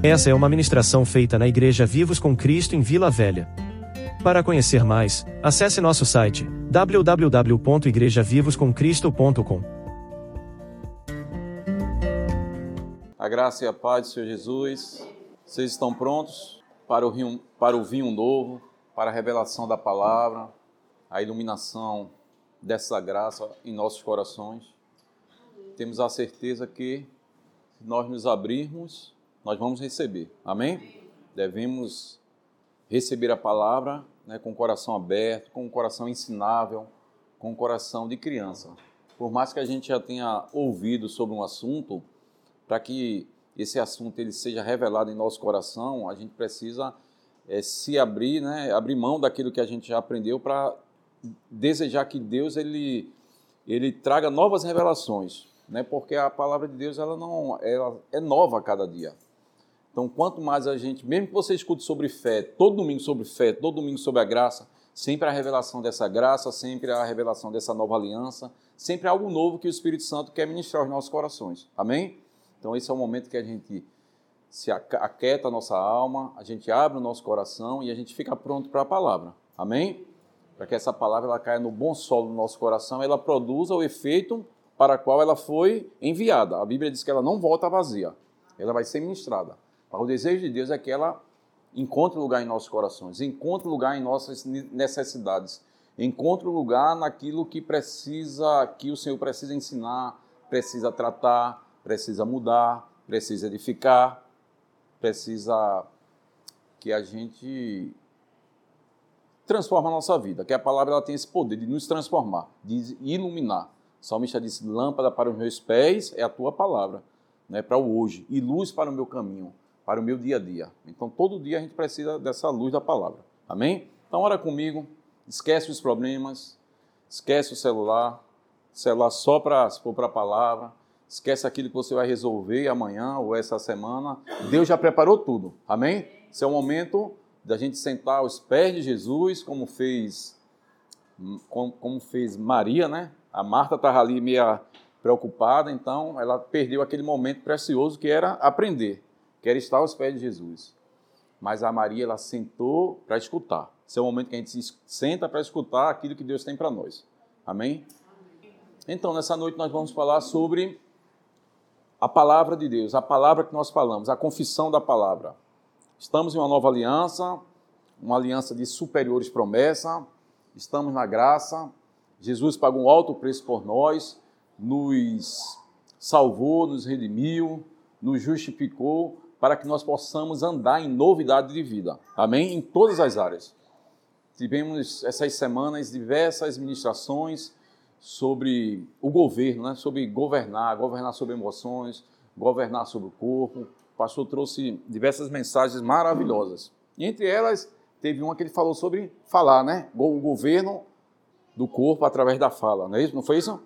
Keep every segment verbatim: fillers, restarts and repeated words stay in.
Essa é uma ministração feita na Igreja Vivos com Cristo em Vila Velha. Para conhecer mais, acesse nosso site w w w ponto igreja vivos com cristo ponto com. A graça e a paz do Senhor Jesus. Vocês estão prontos para ouvir um, para ouvir um novo, para a revelação da palavra, a iluminação dessa graça em nossos corações? Temos a certeza que, se nós nos abrirmos, nós vamos receber. Amém? Devemos receber a palavra, né, com o coração aberto, com o coração ensinável, com o coração de criança. Por mais que a gente já tenha ouvido sobre um assunto, para que esse assunto ele seja revelado em nosso coração, a gente precisa é, se abrir, né, abrir mão daquilo que a gente já aprendeu para desejar que Deus ele, ele traga novas revelações, né, porque a palavra de Deus ela não, ela é nova a cada dia. Então, quanto mais a gente, mesmo que você escute sobre fé, todo domingo sobre fé, todo domingo sobre a graça, sempre a revelação dessa graça, sempre a revelação dessa nova aliança, sempre algo novo que o Espírito Santo quer ministrar aos nossos corações. Amém? Então, esse é o momento que a gente se aquieta a nossa alma, a gente abre o nosso coração e a gente fica pronto para a palavra. Amém? Para que essa palavra ela caia no bom solo do nosso coração, ela produza o efeito para o qual ela foi enviada. A Bíblia diz que ela não volta vazia, ela vai ser ministrada. O desejo de Deus é que ela encontre lugar em nossos corações, encontre lugar em nossas necessidades, encontre lugar naquilo que precisa, que o Senhor precisa ensinar, precisa tratar, precisa mudar, precisa edificar, precisa que a gente transforme a nossa vida, que a palavra ela tem esse poder de nos transformar, de iluminar. O salmista disse, lâmpada para os meus pés é a tua palavra, né, para o hoje, e luz para o meu caminho, para o meu dia a dia. Então, todo dia a gente precisa dessa luz da palavra. Amém? Então, ora comigo, esquece os problemas, esquece o celular, celular só para, se for para a palavra, esquece aquilo que você vai resolver amanhã ou essa semana. Deus já preparou tudo. Amém? Esse é o momento da gente sentar aos pés de Jesus, como fez, como, como fez Maria, né? A Marta estava ali meio preocupada, então ela perdeu aquele momento precioso que era aprender. Quer estar aos pés de Jesus. Mas a Maria, ela sentou para escutar. Esse é o momento que a gente se senta para escutar aquilo que Deus tem para nós. Amém? Então, nessa noite nós vamos falar sobre a palavra de Deus, a palavra que nós falamos, a confissão da palavra. Estamos em uma nova aliança, uma aliança de superiores promessas, estamos na graça, Jesus pagou um alto preço por nós, nos salvou, nos redimiu, nos justificou, para que nós possamos andar em novidade de vida. Amém? Em todas as áreas. Tivemos essas semanas diversas ministrações sobre o governo, né? Sobre governar, governar sobre emoções, governar sobre o corpo. O pastor trouxe diversas mensagens maravilhosas. E entre elas, teve uma que ele falou sobre falar, né? O governo do corpo através da fala, não é isso? Não foi isso?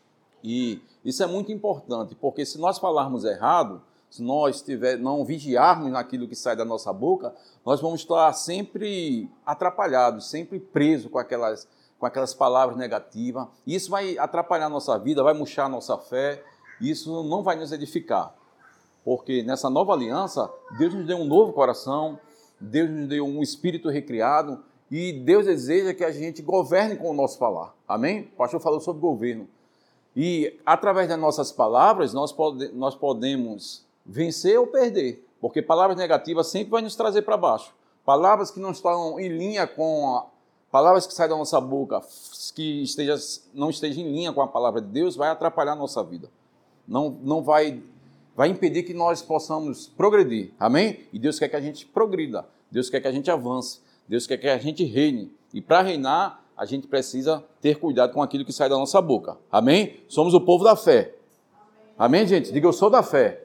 E isso é muito importante, porque se nós falarmos errado, se nós tiver, não vigiarmos naquilo que sai da nossa boca, nós vamos estar sempre atrapalhados, sempre presos com aquelas, com aquelas palavras negativas. Isso vai atrapalhar a nossa vida, vai murchar a nossa fé, isso não vai nos edificar. Porque nessa nova aliança, Deus nos deu um novo coração, Deus nos deu um espírito recriado e Deus deseja que a gente governe com o nosso falar. Amém? O pastor falou sobre governo. E através das nossas palavras, nós, pode, nós podemos vencer ou perder, porque palavras negativas sempre vão nos trazer para baixo. Palavras que não estão em linha com a, palavras que saem da nossa boca, que esteja, não estejam em linha com a palavra de Deus, vai atrapalhar a nossa vida. Não, não vai, vai impedir que nós possamos progredir. Amém? E Deus quer que a gente progrida. Deus quer que a gente avance. Deus quer que a gente reine. E para reinar, a gente precisa ter cuidado com aquilo que sai da nossa boca. Amém? Somos o povo da fé. Amém, gente? Diga, eu sou da fé.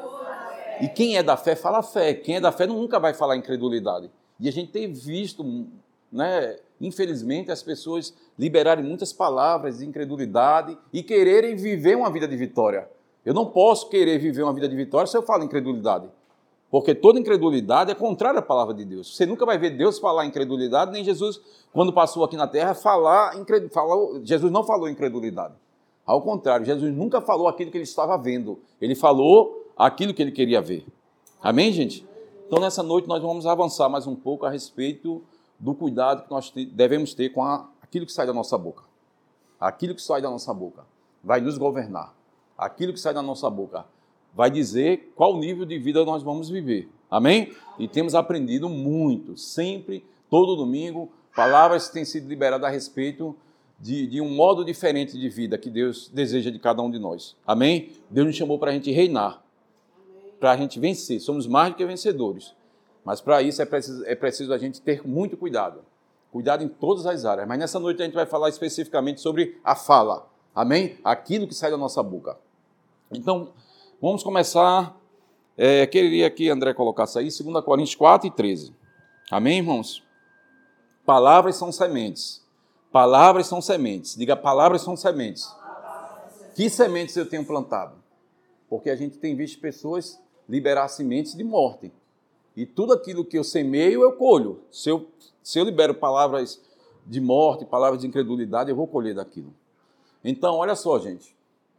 E quem é da fé, fala fé. Quem é da fé nunca vai falar incredulidade. E a gente tem visto, né, infelizmente, as pessoas liberarem muitas palavras de incredulidade e quererem viver uma vida de vitória. Eu não posso querer viver uma vida de vitória se eu falo incredulidade. Porque toda incredulidade é contrária à palavra de Deus. Você nunca vai ver Deus falar incredulidade, nem Jesus, quando passou aqui na terra, falar incredulidade. Jesus não falou incredulidade. Ao contrário, Jesus nunca falou aquilo que ele estava vendo. Ele falou aquilo que ele queria ver. Amém, gente? Então, nessa noite, nós vamos avançar mais um pouco a respeito do cuidado que nós devemos ter com a, aquilo que sai da nossa boca. Aquilo que sai da nossa boca vai nos governar. Aquilo que sai da nossa boca vai dizer qual nível de vida nós vamos viver. Amém? E temos aprendido muito, sempre, todo domingo, palavras têm sido liberadas a respeito de, de um modo diferente de vida que Deus deseja de cada um de nós. Amém? Deus nos chamou para a gente reinar, para a gente vencer. Somos mais do que vencedores. Mas para isso é preciso, é preciso a gente ter muito cuidado. Cuidado em todas as áreas. Mas nessa noite a gente vai falar especificamente sobre a fala. Amém? Aquilo que sai da nossa boca. Então, vamos começar. É, queria que André colocasse aí, dois Coríntios quatro e treze. Amém, irmãos? Palavras são sementes. Palavras são sementes. Diga, palavras são sementes. Que sementes eu tenho plantado? Porque a gente tem visto pessoas liberar sementes de morte. E tudo aquilo que eu semeio, eu colho. Se eu, se eu libero palavras de morte, palavras de incredulidade, eu vou colher daquilo. Então, olha só, gente.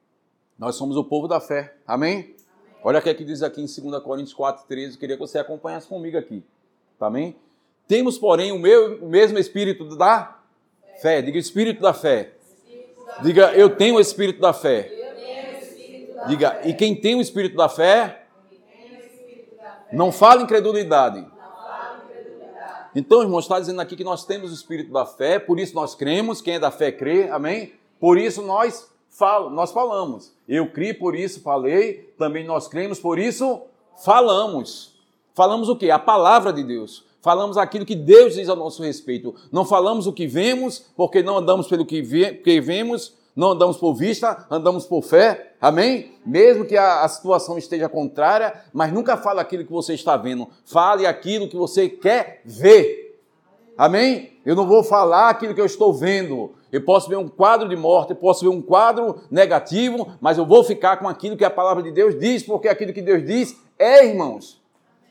Nós somos o povo da fé. Amém? Amém. Olha o que é que diz aqui em dois Coríntios quatro, treze. Eu queria que você acompanhasse comigo aqui. Amém? Temos, porém, o, meu, o mesmo espírito da fé. Diga, espírito da fé. Espírito da Diga, fé. Eu tenho o espírito da fé. Eu tenho o espírito da Diga, fé. E quem tem o espírito da fé, tem o espírito da fé. Não fala incredulidade. Não fala incredulidade. Então, irmãos, está dizendo aqui que nós temos o espírito da fé, por isso nós cremos. Quem é da fé crê. Amém? Por isso nós Falo, nós falamos. Eu criei, por isso falei. Também nós cremos, por isso falamos. Falamos o quê? A palavra de Deus. Falamos aquilo que Deus diz a nosso respeito. Não falamos o que vemos, porque não andamos pelo que, ve- que vemos, não andamos por vista, andamos por fé. Amém? Mesmo que a, a situação esteja contrária, mas nunca fale aquilo que você está vendo. Fale aquilo que você quer ver. Amém? Eu não vou falar aquilo que eu estou vendo. Eu posso ver um quadro de morte, eu posso ver um quadro negativo, mas eu vou ficar com aquilo que a palavra de Deus diz, porque aquilo que Deus diz é, irmãos.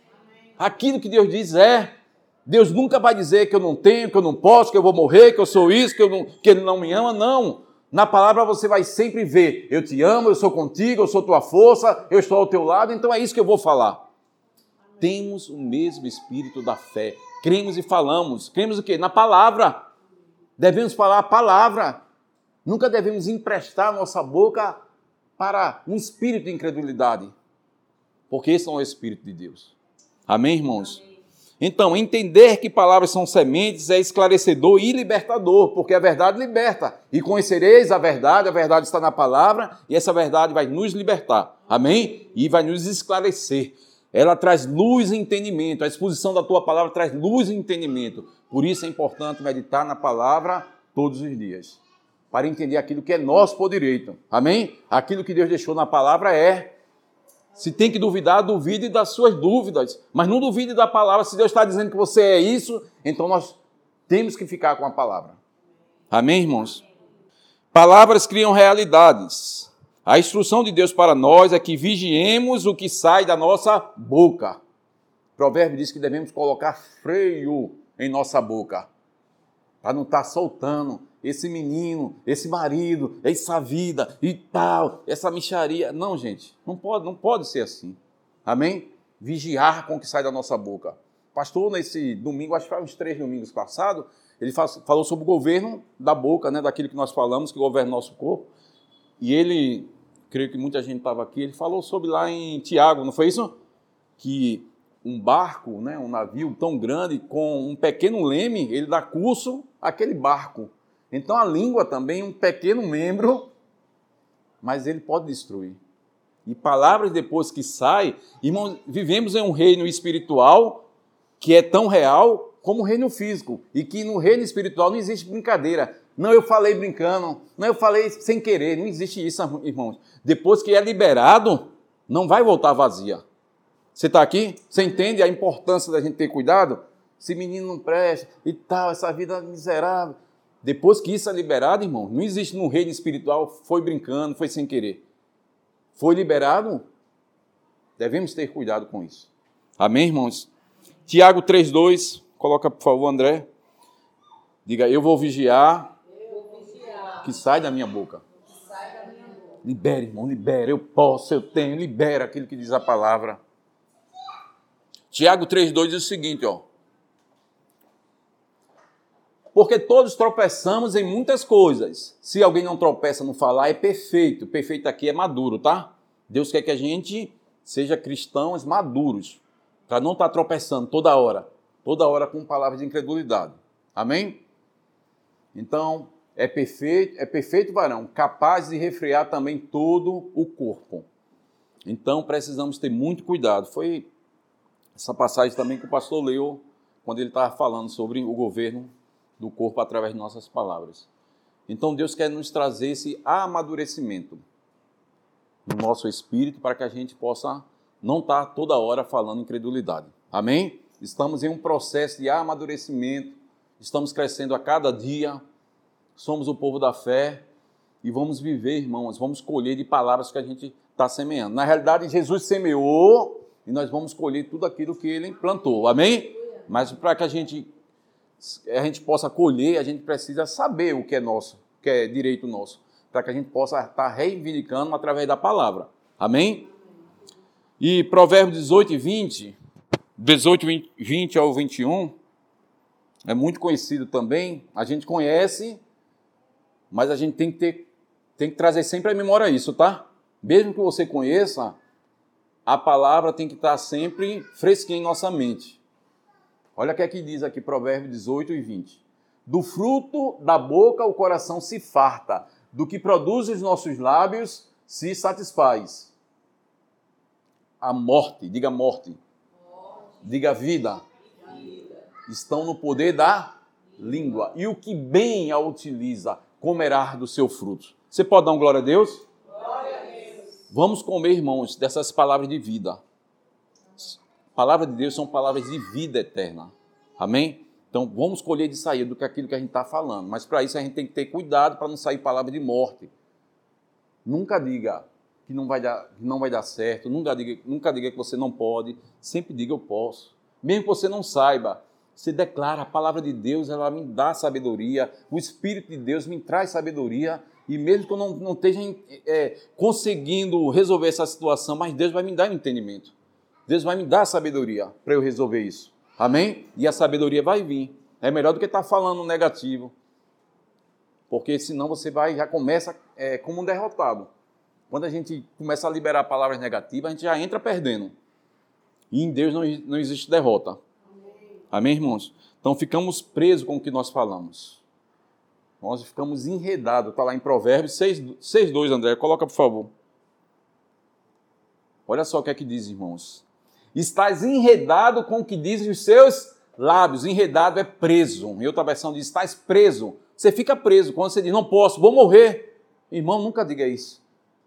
Aquilo que Deus diz é. Deus nunca vai dizer que eu não tenho, que eu não posso, que eu vou morrer, que eu sou isso, que, eu não, que Ele não me ama, não. Na palavra você vai sempre ver, eu te amo, eu sou contigo, eu sou tua força, eu estou ao teu lado, então é isso que eu vou falar. Temos o mesmo espírito da fé. Cremos e falamos. Cremos o quê? Na palavra. Devemos falar a palavra. Nunca devemos emprestar nossa boca para um espírito de incredulidade. Porque esse não é o Espírito de Deus. Amém, irmãos? Amém. Então, entender que palavras são sementes é esclarecedor e libertador, porque a verdade liberta. E conhecereis a verdade, a verdade está na palavra, e essa verdade vai nos libertar. Amém? E vai nos esclarecer. Ela traz luz e entendimento. A exposição da tua palavra traz luz e entendimento. Por isso é importante meditar na palavra todos os dias, para entender aquilo que é nosso por direito. Amém? Aquilo que Deus deixou na palavra é. Se tem que duvidar, duvide das suas dúvidas, mas não duvide da palavra. Se Deus está dizendo que você é isso, então nós temos que ficar com a palavra. Amém, irmãos? Palavras criam realidades. A instrução de Deus para nós é que vigiemos o que sai da nossa boca. O provérbio diz que devemos colocar freio em nossa boca, para não estar soltando esse menino, esse marido, essa vida e tal, essa mixaria. Não, gente, não pode, não pode ser assim. Amém? Vigiar com o que sai da nossa boca. Pastor, nesse domingo, acho que foi uns três domingos passados, ele falou sobre o governo da boca, né, daquilo que nós falamos, que governa o nosso corpo. E ele, creio que muita gente estava aqui, ele falou sobre lá em Tiago, não foi isso? Que um barco, né, um navio tão grande, com um pequeno leme, ele dá curso àquele barco. Então a língua também é um pequeno membro, mas ele pode destruir. E palavras depois que saem, irmãos, vivemos em um reino espiritual que é tão real como o reino físico. E que no reino espiritual não existe brincadeira. Não, eu falei brincando, não, eu falei sem querer, não existe isso, irmãos. Depois que é liberado, não vai voltar vazia. Você está aqui? Você entende a importância da gente ter cuidado? Esse menino não presta e tal, essa vida miserável. Depois que isso é liberado, irmão, não existe no reino espiritual, foi brincando, foi sem querer. Foi liberado, devemos ter cuidado com isso. Amém, irmãos? Tiago três, dois, coloca por favor, André. Diga, eu vou vigiar, eu vou vigiar. Que sai da minha boca. Que sai da minha boca. Libera, irmão, libera, eu posso, eu tenho, libera aquilo que diz a palavra. Tiago três, dois diz o seguinte, ó. Porque todos tropeçamos em muitas coisas. Se alguém não tropeça no falar, é perfeito. Perfeito aqui é maduro, tá? Deus quer que a gente seja cristãos maduros, para não estar tropeçando toda hora, toda hora com palavras de incredulidade. Amém? Então, é perfeito, é perfeito varão, capaz de refrear também todo o corpo. Então, precisamos ter muito cuidado. Foi essa passagem também que o pastor leu, quando ele estava falando sobre o governo do corpo através de nossas palavras. Então, Deus quer nos trazer esse amadurecimento no nosso espírito para que a gente possa não estar toda hora falando incredulidade. Amém? Estamos em um processo de amadurecimento, estamos crescendo a cada dia, somos o povo da fé e vamos viver, irmãos, vamos colher de palavras que a gente está semeando. Na realidade, Jesus semeou e nós vamos colher tudo aquilo que Ele plantou. Amém? Mas para que a gente a gente possa colher, a gente precisa saber o que é nosso, o que é direito nosso, para que a gente possa estar reivindicando através da palavra. Amém? E Provérbios dezoito e vinte, dezoito, vinte ao vinte e um, é muito conhecido também, a gente conhece, mas a gente tem que, ter, tem que trazer sempre à memória isso, tá? Mesmo que você conheça, a palavra tem que estar sempre fresquinha em nossa mente. Olha o que é que diz aqui, Provérbios dezoito e vinte. Do fruto da boca o coração se farta, do que produz os nossos lábios se satisfaz. A morte, diga morte, morte. Diga vida. vida, estão no poder da língua. E o que bem a utiliza, comerá do seu fruto. Você pode dar um glória a Deus? Glória a Deus. Vamos comer, irmãos, dessas palavras de vida. Palavras de Deus são palavras de vida eterna. Amém? Então, vamos colher de sair do que aquilo que a gente está falando. Mas, para isso, a gente tem que ter cuidado para não sair palavra de morte. Nunca diga que não vai dar, que não vai dar certo. Nunca diga, nunca diga que você não pode. Sempre diga eu posso. Mesmo que você não saiba, você declara a palavra de Deus, ela me dá sabedoria. O Espírito de Deus me traz sabedoria. E mesmo que eu não, não esteja é, conseguindo resolver essa situação, mas Deus vai me dar entendimento. Deus vai me dar sabedoria para eu resolver isso. Amém? E a sabedoria vai vir. É melhor do que estar falando negativo. Porque senão você vai, já começa é, como um derrotado. Quando a gente começa a liberar palavras negativas, a gente já entra perdendo. E em Deus não, não existe derrota. Amém. Amém, irmãos? Então ficamos presos com o que nós falamos. Nós ficamos enredados. Está lá em Provérbios seis, dois, André. Coloca, por favor. Olha só o que é que diz, irmãos. Estás enredado com o que dizem os seus lábios. Enredado é preso. Em outra versão diz, estás preso. Você fica preso. Quando você diz, não posso, vou morrer. Irmão, nunca diga isso.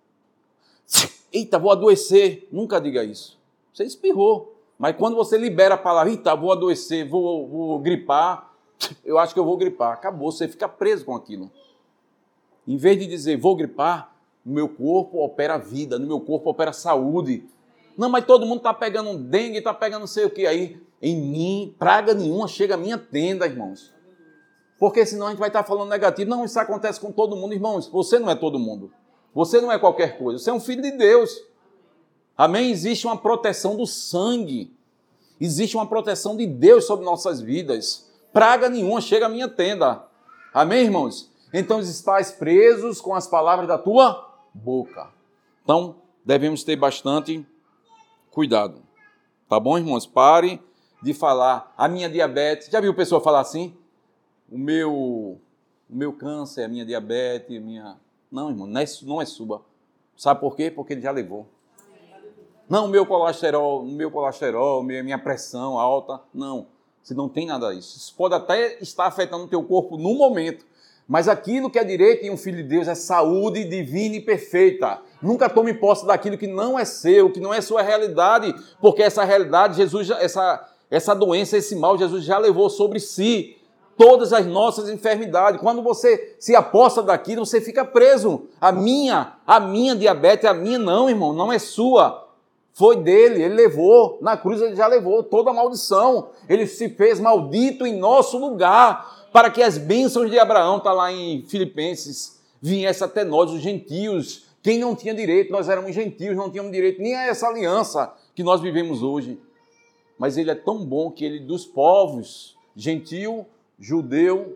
Eita, vou adoecer. Nunca diga isso. Você espirrou. Mas quando você libera a palavra, eita, vou adoecer, vou, vou gripar, eu acho que eu vou gripar. Acabou, você fica preso com aquilo. Em vez de dizer, vou gripar, no meu corpo opera vida, no meu corpo opera saúde. Não, mas todo mundo está pegando dengue, está pegando não sei o que aí. Em mim, praga nenhuma chega à minha tenda, irmãos. Porque senão a gente vai estar falando negativo. Não, isso acontece com todo mundo, irmãos. Você não é todo mundo. Você não é qualquer coisa. Você é um filho de Deus. Amém? Existe uma proteção do sangue. Existe uma proteção de Deus sobre nossas vidas. Praga nenhuma chega à minha tenda. Amém, irmãos? Então, estáis presos com as palavras da tua boca. Então, devemos ter bastante cuidado. Tá bom, irmãos? Pare de falar, a minha diabetes. Já viu pessoa falar assim? O meu, o meu câncer, a minha diabetes, a minha... Não, irmão, não é, não é sua. Sabe por quê? Porque ele já levou. Não, o meu colesterol, o meu colesterol, minha pressão alta. Não, você não tem nada disso. Isso pode até estar afetando o teu corpo no momento. Mas aquilo que é direito em um filho de Deus é saúde divina e perfeita. Nunca tome posse daquilo que não é seu, que não é sua realidade, porque essa realidade, Jesus, essa, essa doença, esse mal, Jesus já levou sobre si todas as nossas enfermidades. Quando você se aposta daquilo, você fica preso. A minha, a minha diabetes, a minha não, irmão, não é sua. Foi dele, ele levou, na cruz ele já levou toda a maldição. Ele se fez maldito em nosso lugar, para que as bênçãos de Abraão, está lá em Filipenses, viessem até nós, os gentios. Quem não tinha direito, nós éramos gentios, não tínhamos direito nem a essa aliança que nós vivemos hoje. mas ele é tão bom que ele, dos povos, gentil, judeu,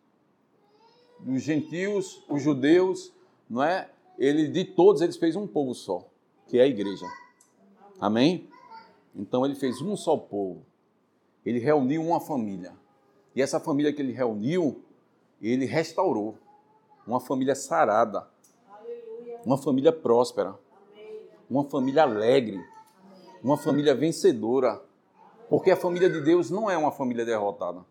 dos gentios, os judeus, não é? Ele, de todos, ele fez um povo só, que é a igreja. Amém? Então, ele fez um só povo. Ele reuniu uma família. E essa família que ele reuniu, ele restaurou. Uma família sarada. Uma família próspera. Uma família alegre. Uma família vencedora. Porque a família de Deus não é uma família derrotada.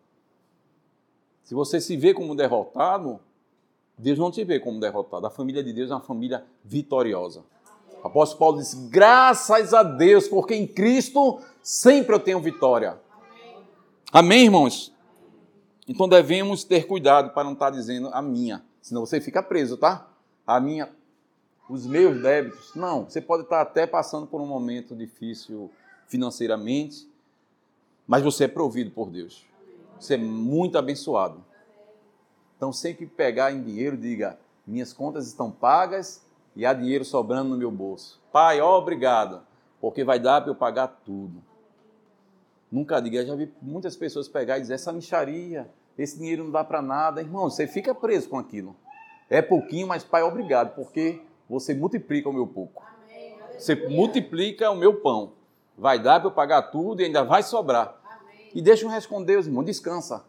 Se você se vê como derrotado, Deus não te vê como derrotado. A família de Deus é uma família vitoriosa. O apóstolo Paulo disse, graças a Deus, porque em Cristo sempre eu tenho vitória. Amém, irmãos? Então devemos ter cuidado para não estar dizendo a minha. Senão você fica preso, tá? A minha, os meus débitos. Não, você pode estar até passando por um momento difícil financeiramente, mas você é provido por Deus. Você é muito abençoado. Então, sempre que pegar em dinheiro, diga, minhas contas estão pagas e há dinheiro sobrando no meu bolso. Pai, ó, obrigado, porque vai dar para eu pagar tudo. Nunca diga, eu já vi muitas pessoas pegar e dizer, essa mixaria, esse dinheiro não dá para nada. Irmão, você fica preso com aquilo. É pouquinho, mas Pai, obrigado, porque você multiplica o meu pouco. Você multiplica o meu pão. Vai dar para eu pagar tudo e ainda vai sobrar. E deixa o resto com Deus, irmão, descansa.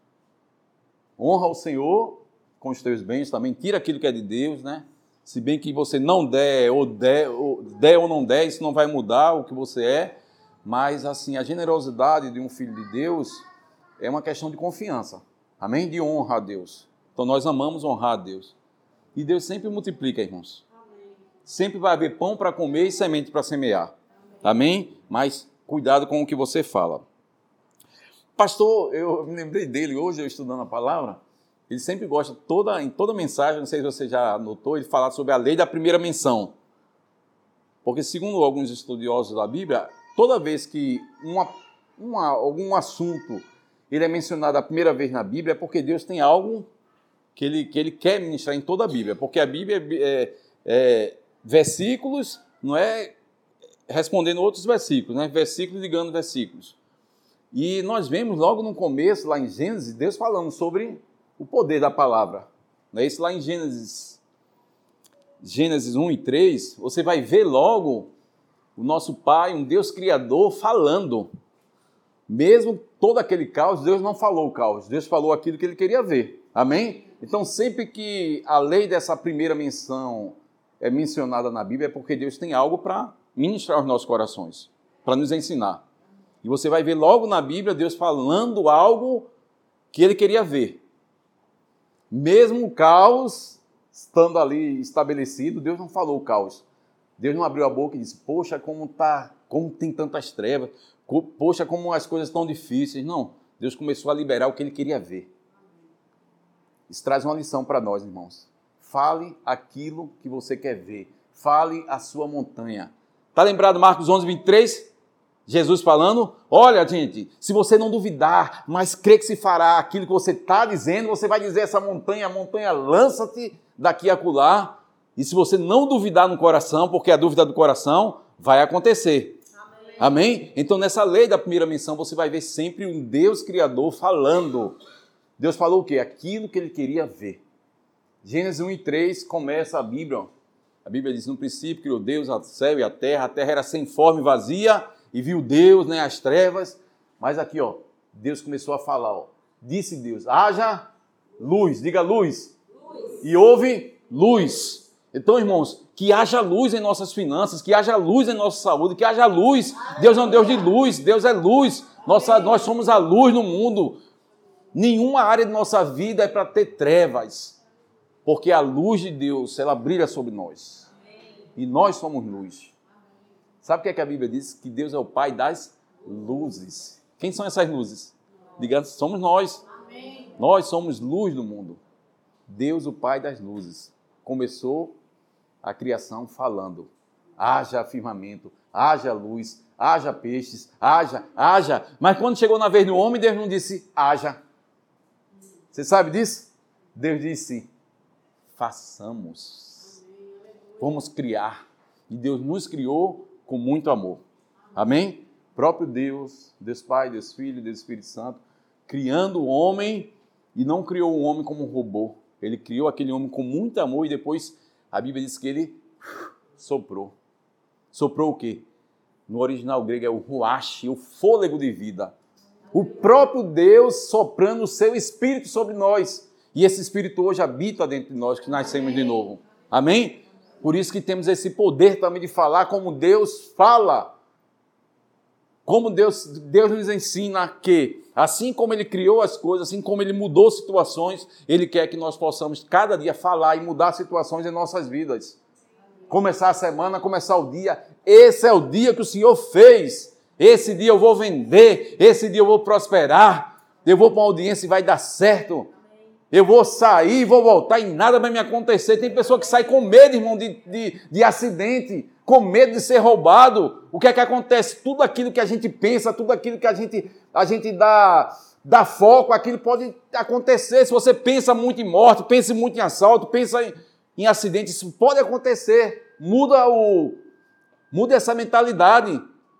Honra o Senhor com os teus bens também, tira aquilo que é de Deus, né? Se bem que você não der ou der, ou der ou não der, isso não vai mudar o que você é, mas assim, a generosidade de um filho de Deus é uma questão de confiança, amém? De honra a Deus. Então nós amamos honrar a Deus. E Deus sempre multiplica, irmãos. Amém. Sempre vai haver pão para comer e semente para semear, amém? Amém? Mas cuidado com o que você fala. Pastor, eu me lembrei dele hoje, eu estudando a palavra, ele sempre gosta, toda, em toda mensagem, não sei se você já notou, ele fala sobre a lei da primeira menção. Porque, segundo alguns estudiosos da Bíblia, toda vez que uma, uma, algum assunto ele é mencionado a primeira vez na Bíblia, é porque Deus tem algo que ele, que ele quer ministrar em toda a Bíblia. Porque a Bíblia é, é versículos, não é respondendo outros versículos, né? Versículos ligando versículos. E nós vemos logo no começo, lá em Gênesis, Deus falando sobre o poder da palavra. Não é isso lá em Gênesis, Gênesis um e três, você vai ver logo o nosso Pai, um Deus Criador, falando. Mesmo todo aquele caos, Deus não falou o caos, Deus falou aquilo que ele queria ver. Amém? Então, sempre que a lei dessa primeira menção é mencionada na Bíblia, é porque Deus tem algo para ministrar os nossos corações, para nos ensinar. E você vai ver logo na Bíblia Deus falando algo que ele queria ver. Mesmo o caos estando ali estabelecido, Deus não falou o caos. Deus não abriu a boca e disse, poxa, como, tá, como tem tantas trevas, poxa, como as coisas estão difíceis. Não, Deus começou a liberar o que ele queria ver. Isso traz uma lição para nós, irmãos. Fale aquilo que você quer ver. Fale a sua montanha. Está lembrado Marcos onze, vinte e três? Jesus falando, olha gente, se você não duvidar, mas crê que se fará aquilo que você está dizendo, você vai dizer essa montanha, a montanha lança-te daqui a acolá, e se você não duvidar no coração, porque a dúvida do coração vai acontecer. Amém? Amém? Então nessa lei da primeira menção, você vai ver sempre um Deus Criador falando. Deus falou o quê? Aquilo que ele queria ver. Gênesis um e três começa a Bíblia, ó. A Bíblia diz, no princípio criou Deus o céu e a terra, a terra era sem forma e vazia, e viu Deus, né, as trevas, mas aqui, ó, Deus começou a falar, ó, disse Deus, haja luz, diga luz, luz. E houve luz. Então, irmãos, que haja luz em nossas finanças, que haja luz em nossa saúde, que haja luz. Deus é um Deus de luz, Deus é luz, nossa, nós somos a luz no mundo. Nenhuma área de nossa vida é para ter trevas, porque a luz de Deus, ela brilha sobre nós, e nós somos luz. Sabe o que é que a Bíblia diz? Que Deus é o Pai das luzes. Quem são essas luzes? Diga, somos nós. Amém. Nós somos luz do mundo. Deus, o Pai das luzes, começou a criação falando, haja firmamento, haja luz, haja peixes, haja, haja. Mas quando chegou na vez do homem, Deus não disse, haja. Você sabe disso? Deus disse, façamos. Vamos criar. E Deus nos criou com muito amor. Amém? próprio Deus, Deus Pai, Deus Filho, Deus Espírito Santo, criando o homem, e não criou o homem como um robô. Ele criou aquele homem com muito amor e depois a Bíblia diz que ele soprou. Soprou o quê? No original grego é o ruach, o fôlego de vida. O próprio Deus soprando o seu Espírito sobre nós. E esse Espírito hoje habita dentro de nós, que nascemos de novo. Amém? Por isso que temos esse poder também de falar como Deus fala. Como Deus, Deus nos ensina que, assim como Ele criou as coisas, assim como Ele mudou situações, Ele quer que nós possamos cada dia falar e mudar situações em nossas vidas. Começar a semana, começar o dia. Esse é o dia que o Senhor fez. Esse dia eu vou vender, esse dia eu vou prosperar, eu vou para uma audiência e vai dar certo. Eu vou sair, vou voltar e nada vai me acontecer. Tem pessoa que sai com medo, irmão, de, de, de acidente, com medo de ser roubado. O que é que acontece? Tudo aquilo que a gente pensa, tudo aquilo que a gente, a gente dá, dá foco, aquilo pode acontecer. Se você pensa muito em morte, pensa muito em assalto, pensa em, em acidente, isso pode acontecer. Muda, o, muda essa mentalidade.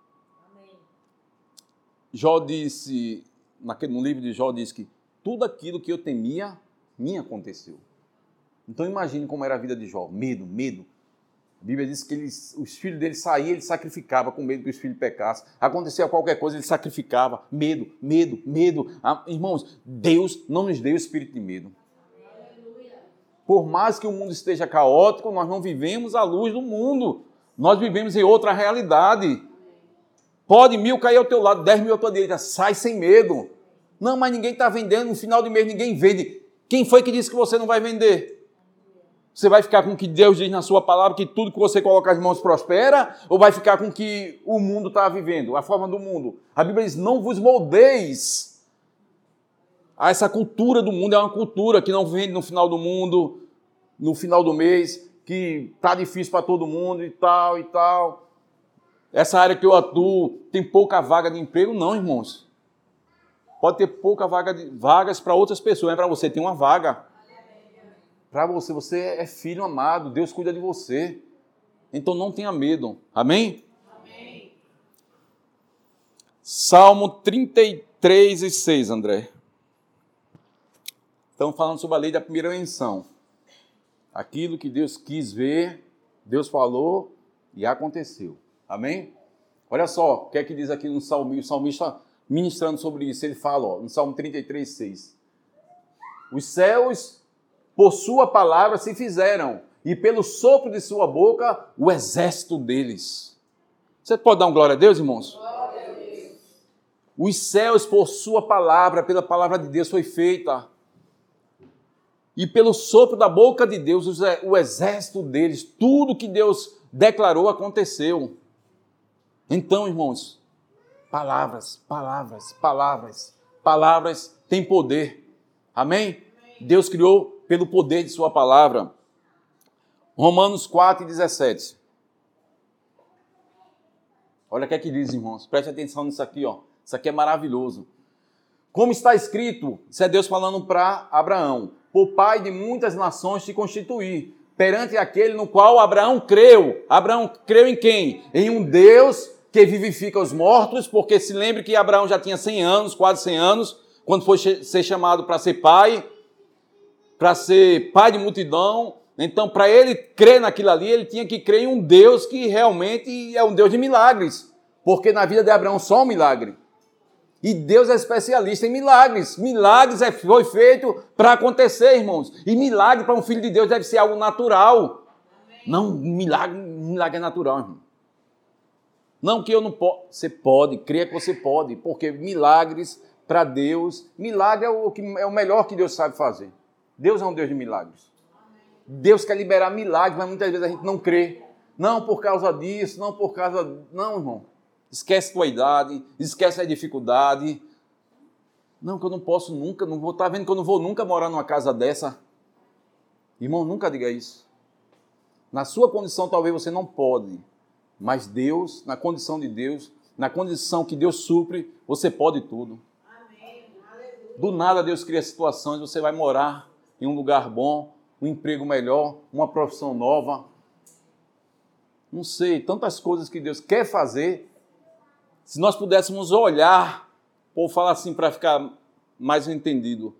Jó disse, naquele, no livro de Jó, diz que tudo aquilo que eu temia, me aconteceu. Então imagine como era a vida de Jó. Medo, medo. A Bíblia diz que eles, os filhos dele saíam, ele sacrificava com medo que os filhos pecassem. Acontecia qualquer coisa, ele sacrificava. Medo, medo, medo. Ah, irmãos, Deus não nos deu o espírito de medo. Por mais que o mundo esteja caótico, nós não vivemos à luz do mundo. Nós vivemos em outra realidade. Pode mil cair ao teu lado, dez mil à tua direita, sai sem medo. Não, mas ninguém está vendendo, no final de mês ninguém vende. Quem foi que disse que você não vai vender? Você vai ficar com o que Deus diz na sua palavra, que tudo que você coloca as mãos prospera? Ou vai ficar com o que o mundo está vivendo, a forma do mundo? A Bíblia diz, não vos moldeis a essa cultura do mundo. É uma cultura que não vende no final do mundo, no final do mês, que está difícil para todo mundo e tal e tal. Essa área que eu atuo tem pouca vaga de emprego? Não, irmãos. Pode ter pouca vaga de, vagas para outras pessoas, é para você ter uma vaga. Para você, você é filho amado, Deus cuida de você. Então não tenha medo. Amém? Amém. Salmo trinta e três e seis, André. Estamos falando sobre a lei da primeira menção. Aquilo que Deus quis ver, Deus falou e aconteceu. Amém? Olha só, o que é que diz aqui no Salmo, o salmista ministrando sobre isso. Ele fala, ó, no Salmo trinta e três, seis. Os céus, por sua palavra, se fizeram, e pelo sopro de sua boca, o exército deles. Você pode dar um glória a Deus, irmãos? Glória a Deus. Os céus, por sua palavra, pela palavra de Deus, foi feita. E pelo sopro da boca de Deus, o exército deles, tudo que Deus declarou aconteceu. Então, irmãos, palavras, palavras, palavras, palavras têm poder. Amém? Amém? Deus criou pelo poder de sua palavra. Romanos quatro, dezessete. Olha o que é que diz, irmãos. Preste atenção nisso aqui, ó. Isso aqui é maravilhoso. Como está escrito, isso é Deus falando para Abraão. Por pai de muitas nações te constituir, perante aquele no qual Abraão creu. Abraão creu em quem? Em um Deus que vivifica os mortos, porque se lembre que Abraão já tinha cem anos, quase cem anos, quando foi ser chamado para ser pai, para ser pai de multidão. Então, para ele crer naquilo ali, ele tinha que crer em um Deus que realmente é um Deus de milagres, porque na vida de Abraão só um milagre. E Deus é especialista em milagres. Milagres é, foi feito para acontecer, irmãos. E milagre para um filho de Deus deve ser algo natural. Amém. Não, milagre, milagre é natural, irmão. Não que eu não posso. Você pode, creia que você pode. Porque milagres para Deus, milagre é o, que, é o melhor que Deus sabe fazer. Deus é um Deus de milagres. Amém. Deus quer liberar milagres, mas muitas vezes a gente não crê. Não por causa disso, não por causa... Não, irmão. Esquece tua idade, esquece a dificuldade. Não, que eu não posso nunca, não vou estar vendo que eu não vou nunca morar numa casa dessa. Irmão, nunca diga isso. Na sua condição talvez você não pode, mas Deus, na condição de Deus, na condição que Deus supre, você pode tudo. Amém. Do nada Deus cria situações, você vai morar em um lugar bom, um emprego melhor, uma profissão nova. Não sei, tantas coisas que Deus quer fazer. Se nós pudéssemos olhar, ou falar assim para ficar mais entendido,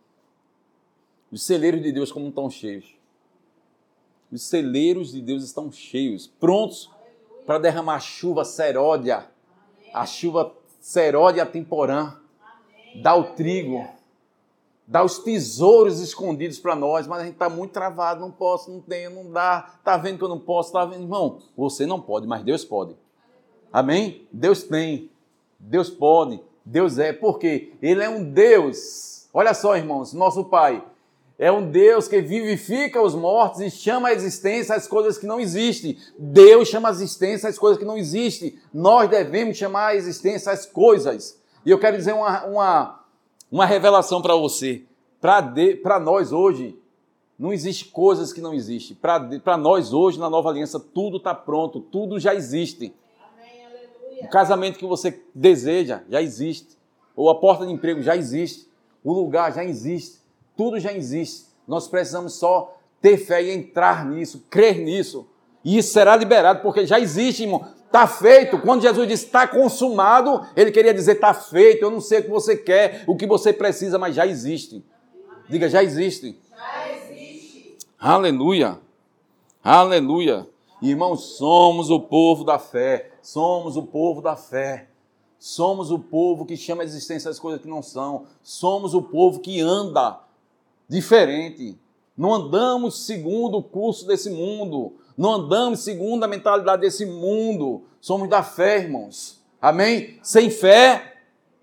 os celeiros de Deus como estão cheios. Os celeiros de Deus estão cheios, prontos para derramar chuva seródia, a chuva seródia temporã, dá o trigo, dá os tesouros escondidos para nós, mas a gente está muito travado, não posso, não tenho, não dá, está vendo que eu não posso, está vendo, irmão, você não pode, mas Deus pode. Amém? Deus tem, Deus pode, Deus é, porque Ele é um Deus, olha só, irmãos, nosso Pai, é um Deus que vivifica os mortos e chama à existência as coisas que não existem. Deus chama à existência as coisas que não existem. Nós devemos chamar à existência as coisas. E eu quero dizer uma, uma, uma revelação para você. Para nós hoje, não existe coisas que não existem. Para nós hoje, na Nova Aliança, tudo está pronto, tudo já existe. Amém, aleluia. O casamento que você deseja já existe. Ou a porta de emprego já existe. O lugar já existe. Tudo já existe. Nós precisamos só ter fé e entrar nisso, crer nisso. E isso será liberado, porque já existe, irmão. Está feito. Quando Jesus disse está consumado, Ele queria dizer está feito. Eu não sei o que você quer, o que você precisa, mas já existe. Diga, já existe. Já existe. Aleluia. Aleluia. Irmãos, somos o povo da fé. Somos o povo da fé. Somos o povo que chama a existência as coisas que não são. Somos o povo que anda diferente. Não andamos segundo o curso desse mundo. Não andamos segundo a mentalidade desse mundo. Somos da fé, irmãos. Amém? Sem fé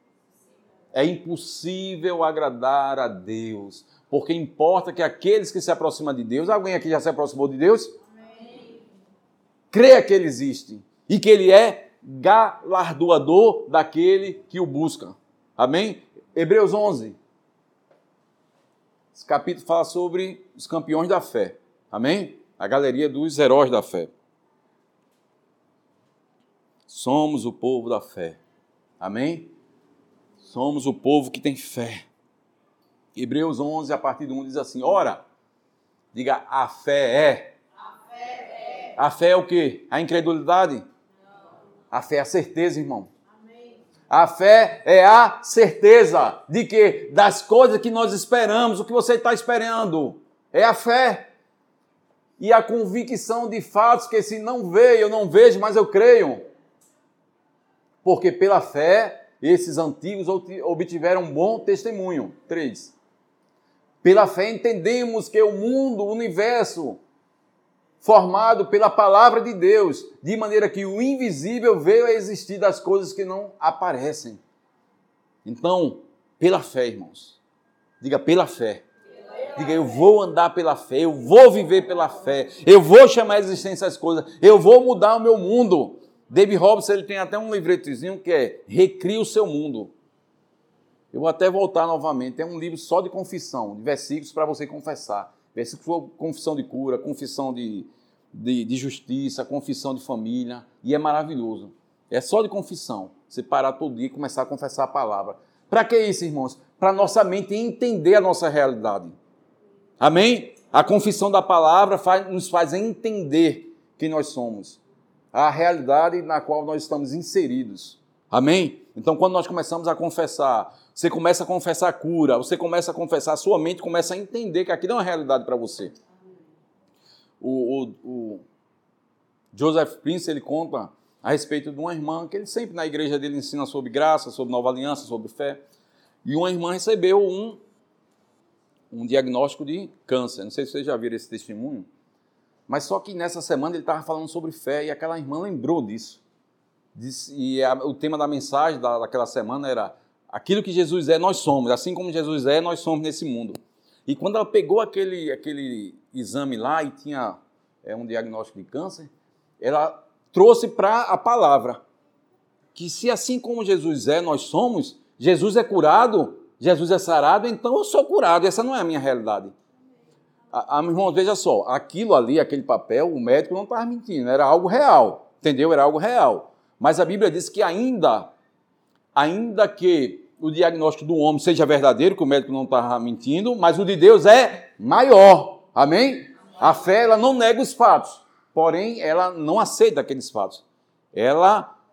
é impossível agradar a Deus. Porque importa que aqueles que se aproximam de Deus... Alguém aqui já se aproximou de Deus? Amém. Creia que Ele existe. E que Ele é galardoador daquele que o busca. Amém? Hebreus onze. Esse capítulo fala sobre os campeões da fé. Amém? A galeria dos heróis da fé. Somos o povo da fé. Amém? Somos o povo que tem fé. Hebreus onze, a partir do um, diz assim, ora, diga, a fé é. A fé é. A fé é o quê? A incredulidade? Não. A fé é a certeza, irmão. A fé é a certeza de que das coisas que nós esperamos, o que você está esperando, é a fé. E a convicção de fatos que se não veio, eu não vejo, mas eu creio. Porque pela fé, esses antigos obtiveram um bom testemunho. Três. Pela fé entendemos que o mundo, o universo, formado pela palavra de Deus, de maneira que o invisível veio a existir das coisas que não aparecem. Então, pela fé, irmãos. Diga, pela fé. Diga, eu vou andar pela fé, eu vou viver pela fé, eu vou chamar a existência as coisas, eu vou mudar o meu mundo. David Robson, ele tem até um livretozinho que é Recria o Seu Mundo. Eu vou até voltar novamente, é um livro só de confissão, de versículos para você confessar. Versículo confissão de cura, confissão de, de, de justiça, confissão de família, e é maravilhoso. É só de confissão, você parar todo dia e começar a confessar a palavra. Para que isso, irmãos? Para nossa mente entender a nossa realidade. Amém? A confissão da palavra faz, nos faz entender quem nós somos, a realidade na qual nós estamos inseridos. Amém? Então, quando nós começamos a confessar, você começa a confessar a cura, você começa a confessar, a sua mente começa a entender que aquilo é uma realidade para você. O, o, o Joseph Prince, ele conta a respeito de uma irmã, que ele sempre na igreja dele ensina sobre graça, sobre nova aliança, sobre fé, e uma irmã recebeu um, um diagnóstico de câncer. Não sei se vocês já viram esse testemunho, mas só que nessa semana ele estava falando sobre fé e aquela irmã lembrou disso. Disse, e a, o tema da mensagem da, daquela semana era aquilo que Jesus é, nós somos. Assim como Jesus é, nós somos nesse mundo. E quando ela pegou aquele, aquele exame lá e tinha é, um diagnóstico de câncer, ela trouxe para a palavra que se assim como Jesus é, nós somos, Jesus é curado, Jesus é sarado, então eu sou curado. Essa não é a minha realidade. A, a, meu irmão, veja só, aquilo ali, aquele papel, o médico não estava mentindo, era algo real, entendeu? Era algo real. Mas a Bíblia diz que ainda, ainda que o diagnóstico do homem seja verdadeiro, que o médico não está mentindo, mas o de Deus é maior. Amém? Amém? A fé, ela não nega os fatos, porém, ela não aceita aqueles fatos. Ela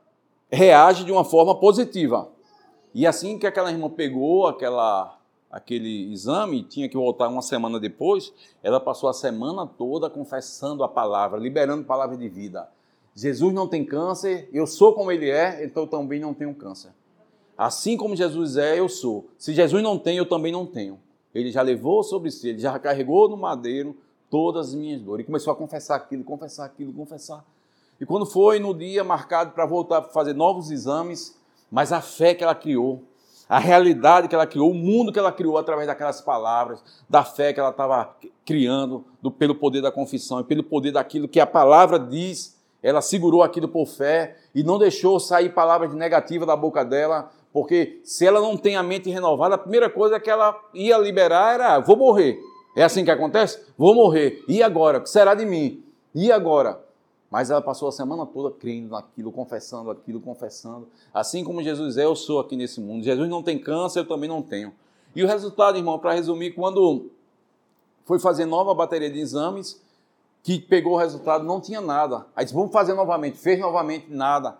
reage de uma forma positiva. E assim que aquela irmã pegou aquela, aquele exame, tinha que voltar uma semana depois, ela passou a semana toda confessando a palavra, liberando palavra de vida. Jesus não tem câncer, eu sou como ele é, então eu também não tenho câncer. Assim como Jesus é, eu sou. Se Jesus não tem, eu também não tenho. Ele já levou sobre si, ele já carregou no madeiro todas as minhas dores. E começou a confessar aquilo, confessar aquilo, confessar. E quando foi no dia marcado para voltar a fazer novos exames, mas a fé que ela criou, a realidade que ela criou, o mundo que ela criou através daquelas palavras, da fé que ela estava criando, do, pelo poder da confissão e pelo poder daquilo que a palavra diz, ela segurou aquilo por fé e não deixou sair palavras negativas da boca dela, porque se ela não tem a mente renovada, a primeira coisa que ela ia liberar era, vou morrer. É assim que acontece? Vou morrer. E agora? O que será de mim? E agora? Mas ela passou a semana toda crendo naquilo, confessando aquilo, confessando. Assim como Jesus é, eu sou aqui nesse mundo. Jesus não tem câncer, eu também não tenho. E o resultado, irmão, para resumir, quando foi fazer nova bateria de exames, que pegou o resultado, não tinha nada. Aí disse, vamos fazer novamente. Fez novamente, nada.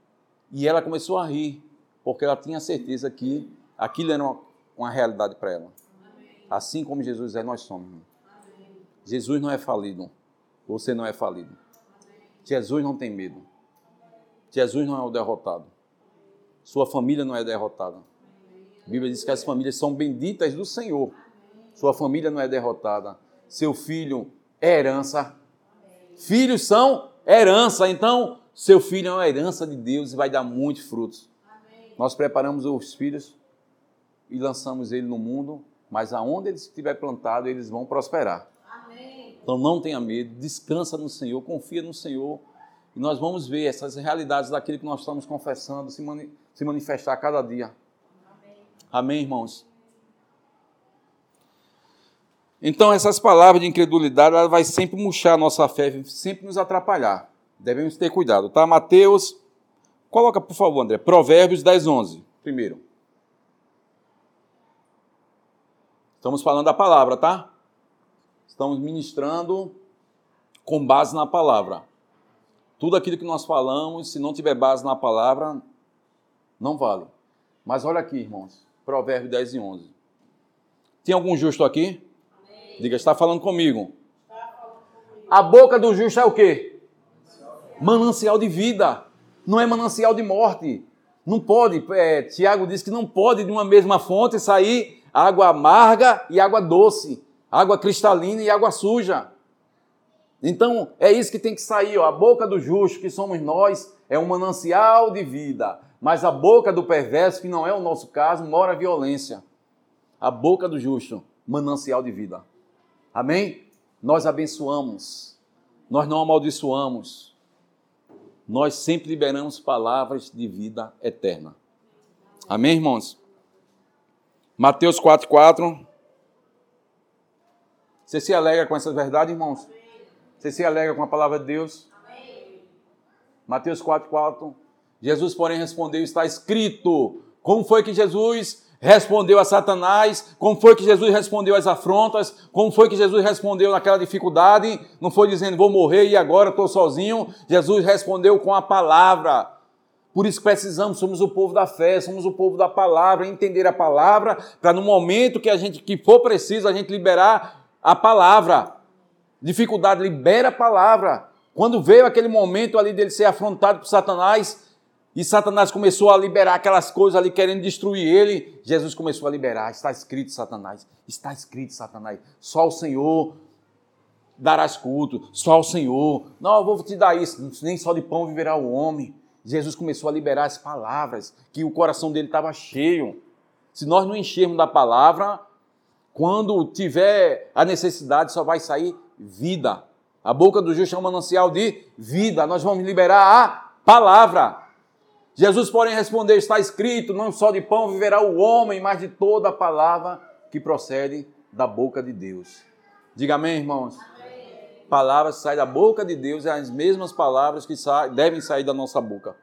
E ela começou a rir, porque ela tinha certeza que aquilo era uma, uma realidade para ela. Amém. Assim como Jesus é, nós somos. Amém. Jesus não é falido. Você não é falido. Amém. Jesus não tem medo. Jesus não é o derrotado. Sua família não é derrotada. A Bíblia diz que as famílias são benditas do Senhor. Sua família não é derrotada. Seu filho é herança. Filhos são herança. Então, seu filho é uma herança de Deus e vai dar muitos frutos. Nós preparamos os filhos e lançamos ele no mundo, mas aonde eles estiver plantado, eles vão prosperar. Amém. Então não tenha medo, descansa no Senhor, confia no Senhor, e nós vamos ver essas realidades daquilo que nós estamos confessando se, mani- se manifestar a cada dia. Amém. Amém, irmãos? Então essas palavras de incredulidade, ela vai sempre murchar a nossa fé, sempre nos atrapalhar. Devemos ter cuidado, tá? Mateus... Coloca, por favor, André, Provérbios dez, onze, primeiro. Estamos falando da palavra, tá? Estamos ministrando com base na palavra. Tudo aquilo que nós falamos, se não tiver base na palavra, não vale. Mas olha aqui, irmãos, Provérbios dez e onze. Tem algum justo aqui? Amém. Diga, está falando comigo. Está falando comigo. A boca do justo é o quê? Manancial de vida. Não é manancial de morte. Não pode, é, Tiago diz que não pode de uma mesma fonte sair água amarga e água doce, água cristalina e água suja. Então, é isso que tem que sair, ó. A boca do justo, que somos nós, é um manancial de vida, mas a boca do perverso, que não é o nosso caso, mora a violência. A boca do justo, manancial de vida. Amém? Nós abençoamos, nós não amaldiçoamos. Nós sempre liberamos palavras de vida eterna. Amém, irmãos? Mateus quatro, quatro. Você se alegra com essa verdade, irmãos? Você se alegra com a palavra de Deus? Amém. Mateus quatro, quatro. Jesus, porém, respondeu, está escrito. Como foi que Jesus respondeu a Satanás? Como foi que Jesus respondeu às afrontas? Como foi que Jesus respondeu naquela dificuldade? Não foi dizendo, vou morrer e agora estou sozinho. Jesus respondeu com a palavra. Por isso precisamos, somos o povo da fé, somos o povo da palavra, entender a palavra, para no momento que a gente que for preciso, a gente liberar a palavra. Dificuldade, libera a palavra. Quando veio aquele momento ali dele ser afrontado por Satanás, e Satanás começou a liberar aquelas coisas ali, querendo destruir ele. Jesus começou a liberar. Está escrito, Satanás. Está escrito, Satanás. Só o Senhor darás culto. Só o Senhor. Não, eu vou te dar isso. Nem só de pão viverá o homem. Jesus começou a liberar as palavras, que o coração dele estava cheio. Se nós não enchermos da palavra, quando tiver a necessidade, só vai sair vida. A boca do justo é um manancial de vida. Nós vamos liberar a palavra. Jesus, porém, respondeu, está escrito, não só de pão viverá o homem, mas de toda a palavra que procede da boca de Deus. Diga amém, irmãos? Amém. Palavras que saem da boca de Deus, é as mesmas palavras que sa- devem sair da nossa boca.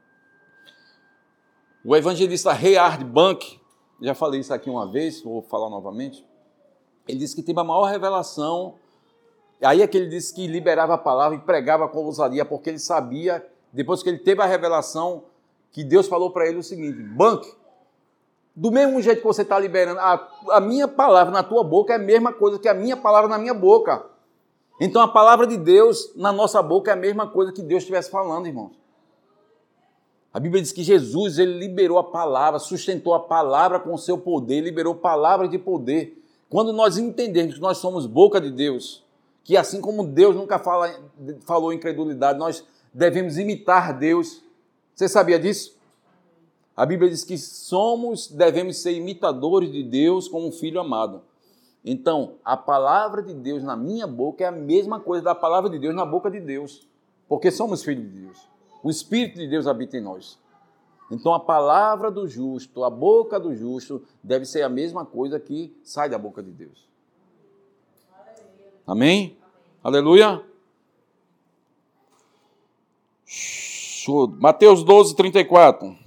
O evangelista Reinhard Bonnke, já falei isso aqui uma vez, vou falar novamente, ele disse que teve a maior revelação, aí é que ele disse que liberava a palavra e pregava com ousadia, porque ele sabia, depois que ele teve a revelação, que Deus falou para ele o seguinte: banque, do mesmo jeito que você está liberando, a, a minha palavra na tua boca é a mesma coisa que a minha palavra na minha boca. Então a palavra de Deus na nossa boca é a mesma coisa que Deus estivesse falando, irmãos. A Bíblia diz que Jesus, ele liberou a palavra, sustentou a palavra com o seu poder, liberou palavras de poder. Quando nós entendermos que nós somos boca de Deus, que assim como Deus nunca fala, falou incredulidade, nós devemos imitar Deus. Você sabia disso? A Bíblia diz que somos, devemos ser imitadores de Deus como um filho amado. Então, a palavra de Deus na minha boca é a mesma coisa da palavra de Deus na boca de Deus, porque somos filhos de Deus. O Espírito de Deus habita em nós. Então, a palavra do justo, a boca do justo, deve ser a mesma coisa que sai da boca de Deus. Amém? Aleluia? Mateus doze, trinta e quatro.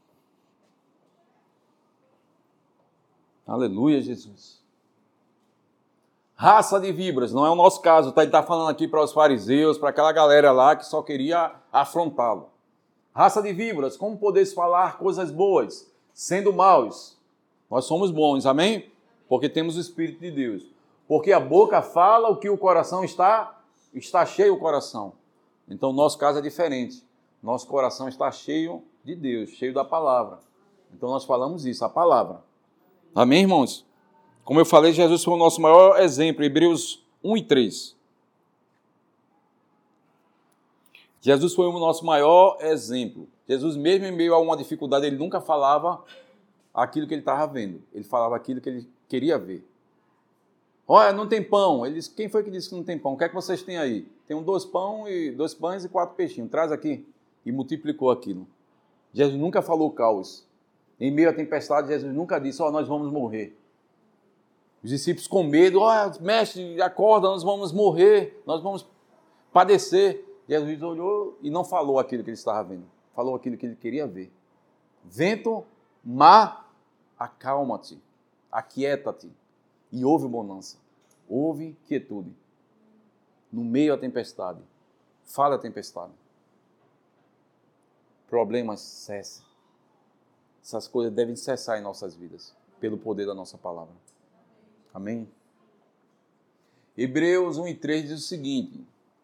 Aleluia, Jesus. Raça de víboras, não é o nosso caso, tá? Ele está falando aqui para os fariseus, para aquela galera lá que só queria afrontá-lo. Raça de víboras, como podeis falar coisas boas, sendo maus? Nós somos bons, amém? Porque temos o Espírito de Deus. Porque a boca fala o que o coração está, está cheio o coração. Então, o nosso caso é diferente. Nosso coração está cheio de Deus, cheio da palavra. Então, nós falamos isso, a palavra. Amém, irmãos? Como eu falei, Jesus foi o nosso maior exemplo, Hebreus um e três. Jesus foi o nosso maior exemplo. Jesus, mesmo em meio a uma dificuldade, ele nunca falava aquilo que ele estava vendo. Ele falava aquilo que ele queria ver. Olha, não tem pão. Ele disse, quem foi que disse que não tem pão? O que é que vocês têm aí? Tem um dois, pão e, dois pães e quatro peixinhos. Traz aqui. E multiplicou aquilo. Jesus nunca falou caos. Em meio à tempestade, Jesus nunca disse, ó, nós vamos morrer. Os discípulos com medo, ó, mestre, acorda, nós vamos morrer, nós vamos padecer. Jesus olhou e não falou aquilo que ele estava vendo. Falou aquilo que ele queria ver. Vento, mar, acalma-te, aquieta-te. E houve bonança, houve quietude. No meio da tempestade, fala a tempestade. Problemas cessam. Essas coisas devem cessar em nossas vidas, pelo poder da nossa palavra. Amém? Hebreus um e três diz o seguinte.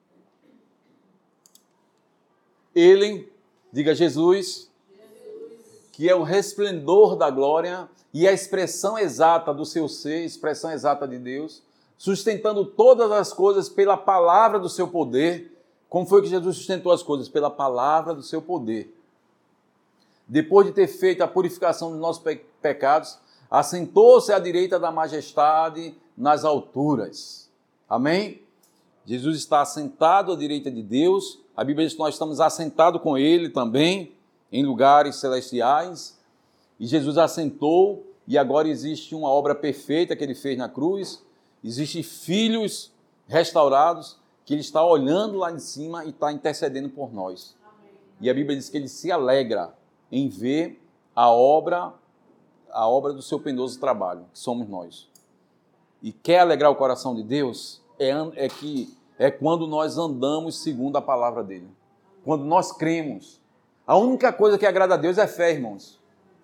Ele, diga Jesus, que é o resplendor da glória e a expressão exata do seu ser, expressão exata de Deus, sustentando todas as coisas pela palavra do seu poder. Como foi que Jesus sustentou as coisas? Pela palavra do seu poder. Depois de ter feito a purificação dos nossos pe- pecados, assentou-se à direita da majestade nas alturas. Amém? Jesus está assentado à direita de Deus. A Bíblia diz que nós estamos assentados com Ele também, em lugares celestiais. E Jesus assentou, e agora existe uma obra perfeita que Ele fez na cruz. Existem filhos restaurados, que Ele está olhando lá de cima e está intercedendo por nós. Amém. E a Bíblia diz que Ele se alegra em ver a obra, a obra do seu penoso trabalho, que somos nós. E quer alegrar o coração de Deus? É, é, que, é quando nós andamos segundo a palavra dEle. Quando nós cremos. A única coisa que agrada a Deus é fé, irmãos.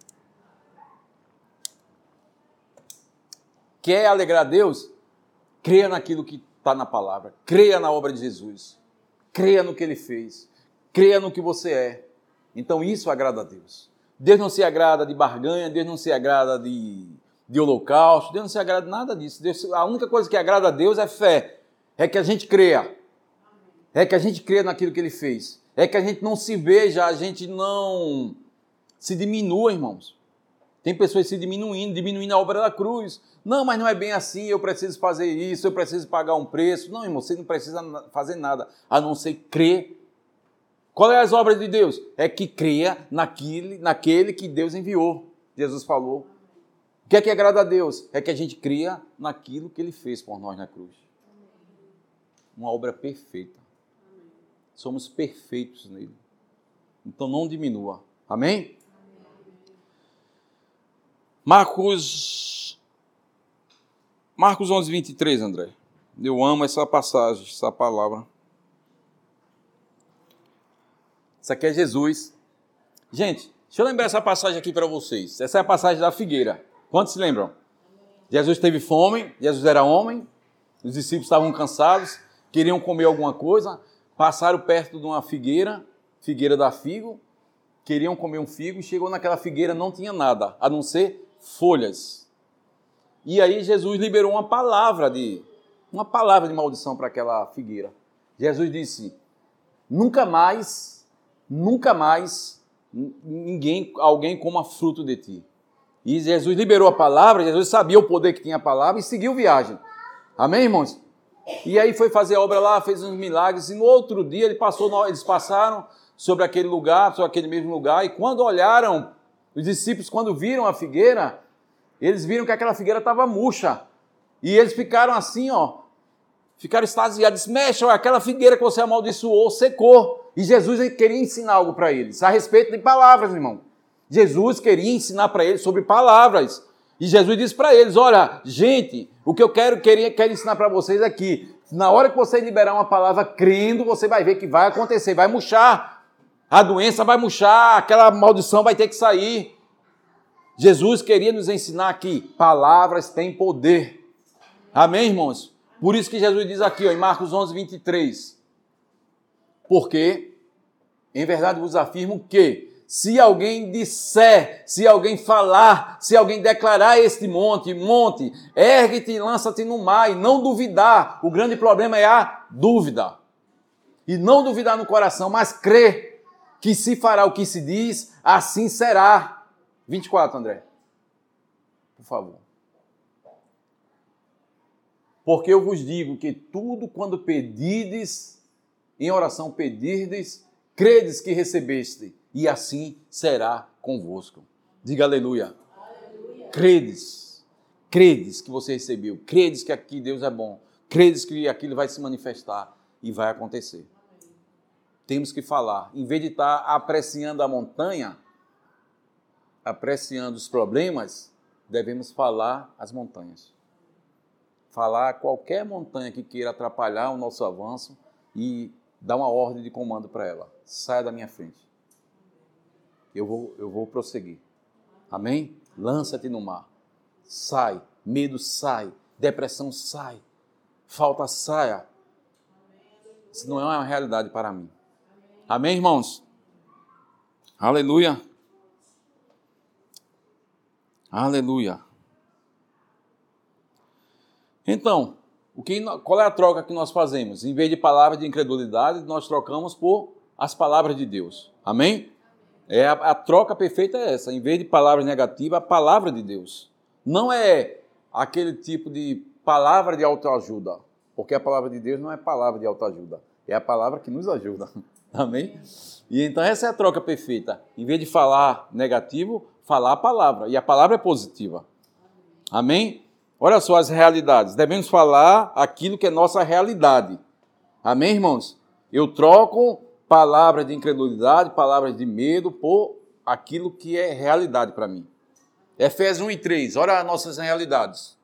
Quer alegrar a Deus? Creia naquilo que está na palavra. Creia na obra de Jesus. Creia no que Ele fez. Creia no que você é. Então isso agrada a Deus. Deus não se agrada de barganha, Deus não se agrada de, de holocausto, Deus não se agrada de nada disso. Deus, a única coisa que agrada a Deus é fé. É que a gente creia. É que a gente creia naquilo que Ele fez. É que a gente não se veja, a gente não se diminua, irmãos. Tem pessoas se diminuindo, diminuindo a obra da cruz. Não, mas não é bem assim, eu preciso fazer isso, eu preciso pagar um preço. Não, irmão, você não precisa fazer nada, a não ser crer. Qual é as obras de Deus? É que creia naquele, naquele que Deus enviou. Jesus falou. O que é que agrada a Deus? É que a gente creia naquilo que Ele fez por nós na cruz. Uma obra perfeita. Somos perfeitos nele. Então não diminua. Amém? Marcos, Marcos onze, vinte e três, André. Eu amo essa passagem, essa palavra. Isso aqui é Jesus. Gente, Deixa eu lembrar essa passagem aqui para vocês. Essa é a passagem da figueira. Quantos se lembram? Jesus teve fome, Jesus era homem, os discípulos estavam cansados, queriam comer alguma coisa, passaram perto de uma figueira, figueira da figo, queriam comer um figo, e chegou naquela figueira, não tinha nada, a não ser folhas. E aí Jesus liberou uma palavra de, uma palavra de maldição para aquela figueira. Jesus disse, nunca mais, nunca mais, ninguém, alguém coma fruto de ti. E Jesus liberou a palavra, Jesus sabia o poder que tinha a palavra e seguiu viagem. Amém, irmãos? E aí foi fazer a obra lá, fez uns milagres, e no outro dia ele passou, eles passaram sobre aquele lugar, sobre aquele mesmo lugar, e quando olharam, os discípulos, quando viram a figueira, eles viram que aquela figueira estava murcha. E eles ficaram assim, ó, ficaram extasiados, mexa, aquela figueira que você amaldiçoou, secou. E Jesus queria ensinar algo para eles, a respeito de palavras, irmão. Jesus queria ensinar para eles sobre palavras. E Jesus disse para eles, olha, gente, o que eu quero, queria, quero ensinar para vocês aqui, na hora que você liberar uma palavra crendo, você vai ver que vai acontecer, vai murchar. A doença vai murchar, aquela maldição vai ter que sair. Jesus queria nos ensinar que palavras têm poder. Amém, irmãos? Por isso que Jesus diz aqui, ó, em Marcos onze, vinte e três. Porque, em verdade vos afirmo que, se alguém disser, se alguém falar, se alguém declarar este monte, monte, ergue-te e lança-te no mar, e não duvidar. O grande problema é a dúvida. E não duvidar no coração, mas crer que se fará o que se diz, assim será. vinte e quatro, André. Por favor. Porque eu vos digo que tudo quando pedirdes, em oração pedirdes, credes que recebeste, e assim será convosco. Diga aleluia. Aleluia. Credes. Credes que você recebeu. Credes que aqui Deus é bom. Credes que aquilo vai se manifestar e vai acontecer. Amém. Temos que falar. Em vez de estar apreciando a montanha, apreciando os problemas, devemos falar as montanhas. Falar qualquer montanha que queira atrapalhar o nosso avanço e dar uma ordem de comando para ela. Saia da minha frente. Eu vou, eu vou prosseguir. Amém? Lança-te no mar. Sai. Medo sai. Depressão sai. Falta saia. Isso não é uma realidade para mim. Amém, irmãos? Aleluia. Aleluia. Então, o que, qual é a troca que nós fazemos? Em vez de palavras de incredulidade, nós trocamos por as palavras de Deus. Amém? É a, a troca perfeita é essa. Em vez de palavras negativas, a palavra de Deus. Não é aquele tipo de palavra de autoajuda, porque a palavra de Deus não é palavra de autoajuda, é a palavra que nos ajuda. Amém? E então essa é a troca perfeita. Em vez de falar negativo, falar a palavra. E a palavra é positiva. Amém? Olha só as realidades. Devemos falar aquilo que é nossa realidade. Amém, irmãos? Eu troco palavras de incredulidade, palavras de medo por aquilo que é realidade para mim. Efésios um e três. Olha as nossas realidades.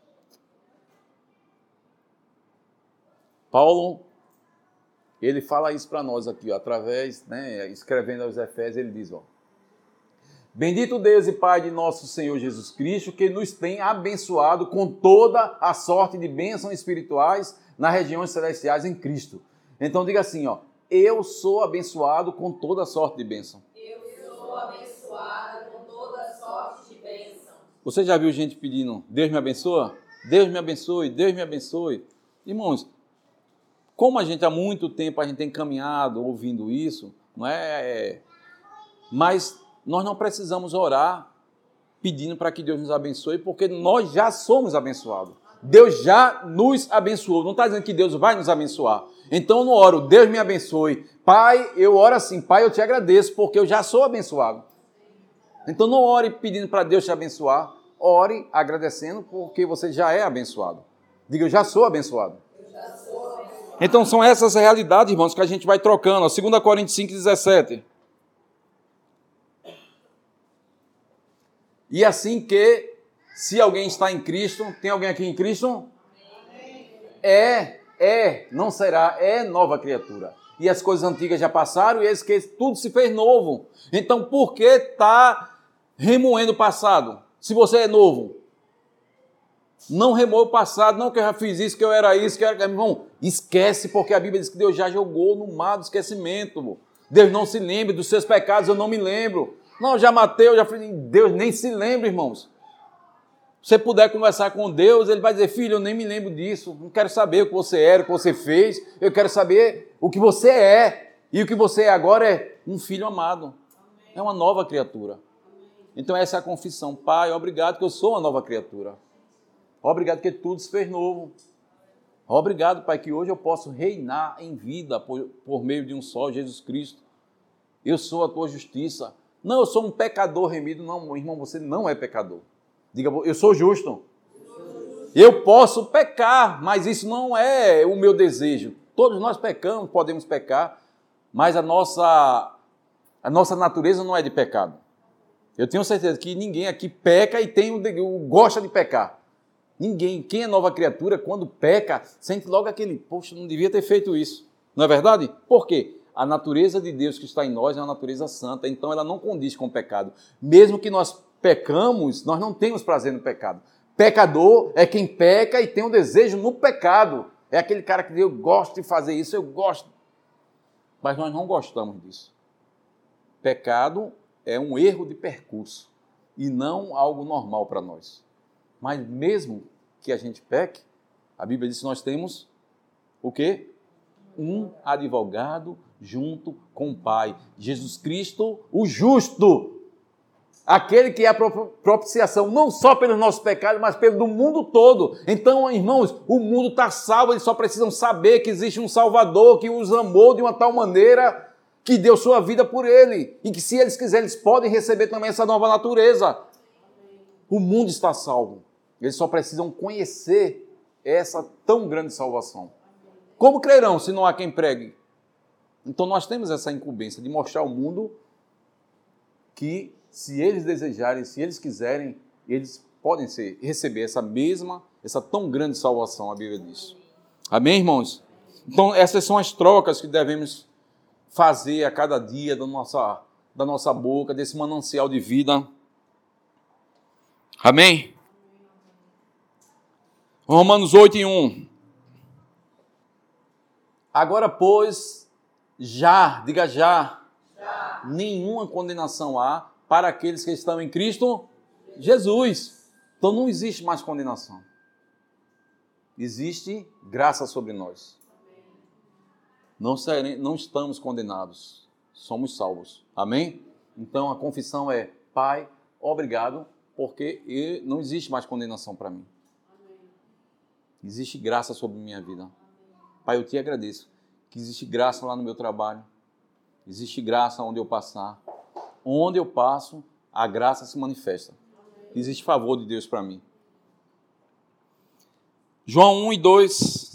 Paulo, ele fala isso para nós aqui, ó, através, né, escrevendo aos Efésios, ele diz, ó, bendito Deus e Pai de nosso Senhor Jesus Cristo, que nos tem abençoado com toda a sorte de bênçãos espirituais nas regiões celestiais em Cristo. Então diga assim, ó, eu sou abençoado com toda a sorte de bênção. Eu sou abençoado com toda a sorte de bênção. Você já viu gente pedindo, Deus me abençoa? Deus me abençoe, Deus me abençoe. Irmãos, como a gente há muito tempo a gente tem caminhado ouvindo isso, não é? Mas nós não precisamos orar pedindo para que Deus nos abençoe, porque nós já somos abençoados. Deus já nos abençoou. Não está dizendo que Deus vai nos abençoar. Então eu não oro, Deus me abençoe. Pai, eu oro assim, Pai, eu te agradeço, porque eu já sou abençoado. Então não ore pedindo para Deus te abençoar, ore agradecendo, porque você já é abençoado. Diga, eu já sou abençoado. Eu já sou abençoado. Então são essas realidades, irmãos, que a gente vai trocando. dois Coríntios cinco, dezessete. E assim que, se alguém está em Cristo, tem alguém aqui em Cristo? É, é, não será, é nova criatura. e as coisas antigas já passaram, e eis que tudo se fez novo. Então, por que está remoendo o passado? Se você é novo, não remova o passado, não que eu já fiz isso, que eu era isso, que eu era... Irmão, esquece, porque a Bíblia diz que Deus já jogou no mar do esquecimento. Deus não se lembre dos seus pecados, eu não me lembro. Não, já matei, eu já fiz... Deus nem se lembra, irmãos. Se você puder conversar com Deus, Ele vai dizer, filho, eu nem me lembro disso, não quero saber o que você era, o que você fez, eu quero saber o que você é. E o que você é agora é um filho amado. É uma nova criatura. Então essa é a confissão. Pai, obrigado que eu sou uma nova criatura. Obrigado que tudo se fez novo. Obrigado, Pai, que hoje eu posso reinar em vida por, por meio de um só, Jesus Cristo. Eu sou a tua justiça. Não, eu sou um pecador remido. Não, irmão, você não é pecador. Diga, eu sou justo. Eu posso pecar, mas isso não é o meu desejo. Todos nós pecamos, podemos pecar, mas a nossa, a nossa natureza não é de pecado. Eu tenho certeza que ninguém aqui peca e tem o, gosta de pecar. Ninguém. Quem é nova criatura, quando peca, sente logo aquele, poxa, não devia ter feito isso. Não é verdade? Por quê? A natureza de Deus que está em nós é uma natureza santa, então ela não condiz com o pecado. Mesmo que nós pecamos, nós não temos prazer no pecado. Pecador é quem peca e tem um desejo no pecado. É aquele cara que diz, eu gosto de fazer isso, eu gosto. Mas nós não gostamos disso. Pecado é um erro de percurso e não algo normal para nós. Mas mesmo que a gente peque, a Bíblia diz que nós temos o quê? Um advogado junto com o Pai. Jesus Cristo, o justo. Aquele que é a propiciação, não só pelos nossos pecados, mas pelo do mundo todo. Então, irmãos, o mundo está salvo, eles só precisam saber que existe um Salvador que os amou de uma tal maneira que deu sua vida por ele. E que se eles quiserem, eles podem receber também essa nova natureza. O mundo está salvo. Eles só precisam conhecer essa tão grande salvação. Como crerão se não há quem pregue? Então nós temos essa incumbência de mostrar ao mundo que se eles desejarem, se eles quiserem, eles podem ser, receber essa mesma, essa tão grande salvação, a Bíblia diz. Amém, irmãos? Então essas são as trocas que devemos fazer a cada dia da nossa, da nossa boca, desse manancial de vida. Amém? Romanos oito e um. Agora, pois, já, diga já, já, nenhuma condenação há para aqueles que estão em Cristo Jesus. Então não existe mais condenação. Existe graça sobre nós. Não, serem, não estamos condenados, somos salvos. Amém? Então a confissão é, Pai, obrigado, porque não existe mais condenação para mim. Existe graça sobre minha vida. Pai, eu te agradeço que existe graça lá no meu trabalho. Existe graça onde eu passar. Onde eu passo, a graça se manifesta. Existe favor de Deus para mim. João um e dois.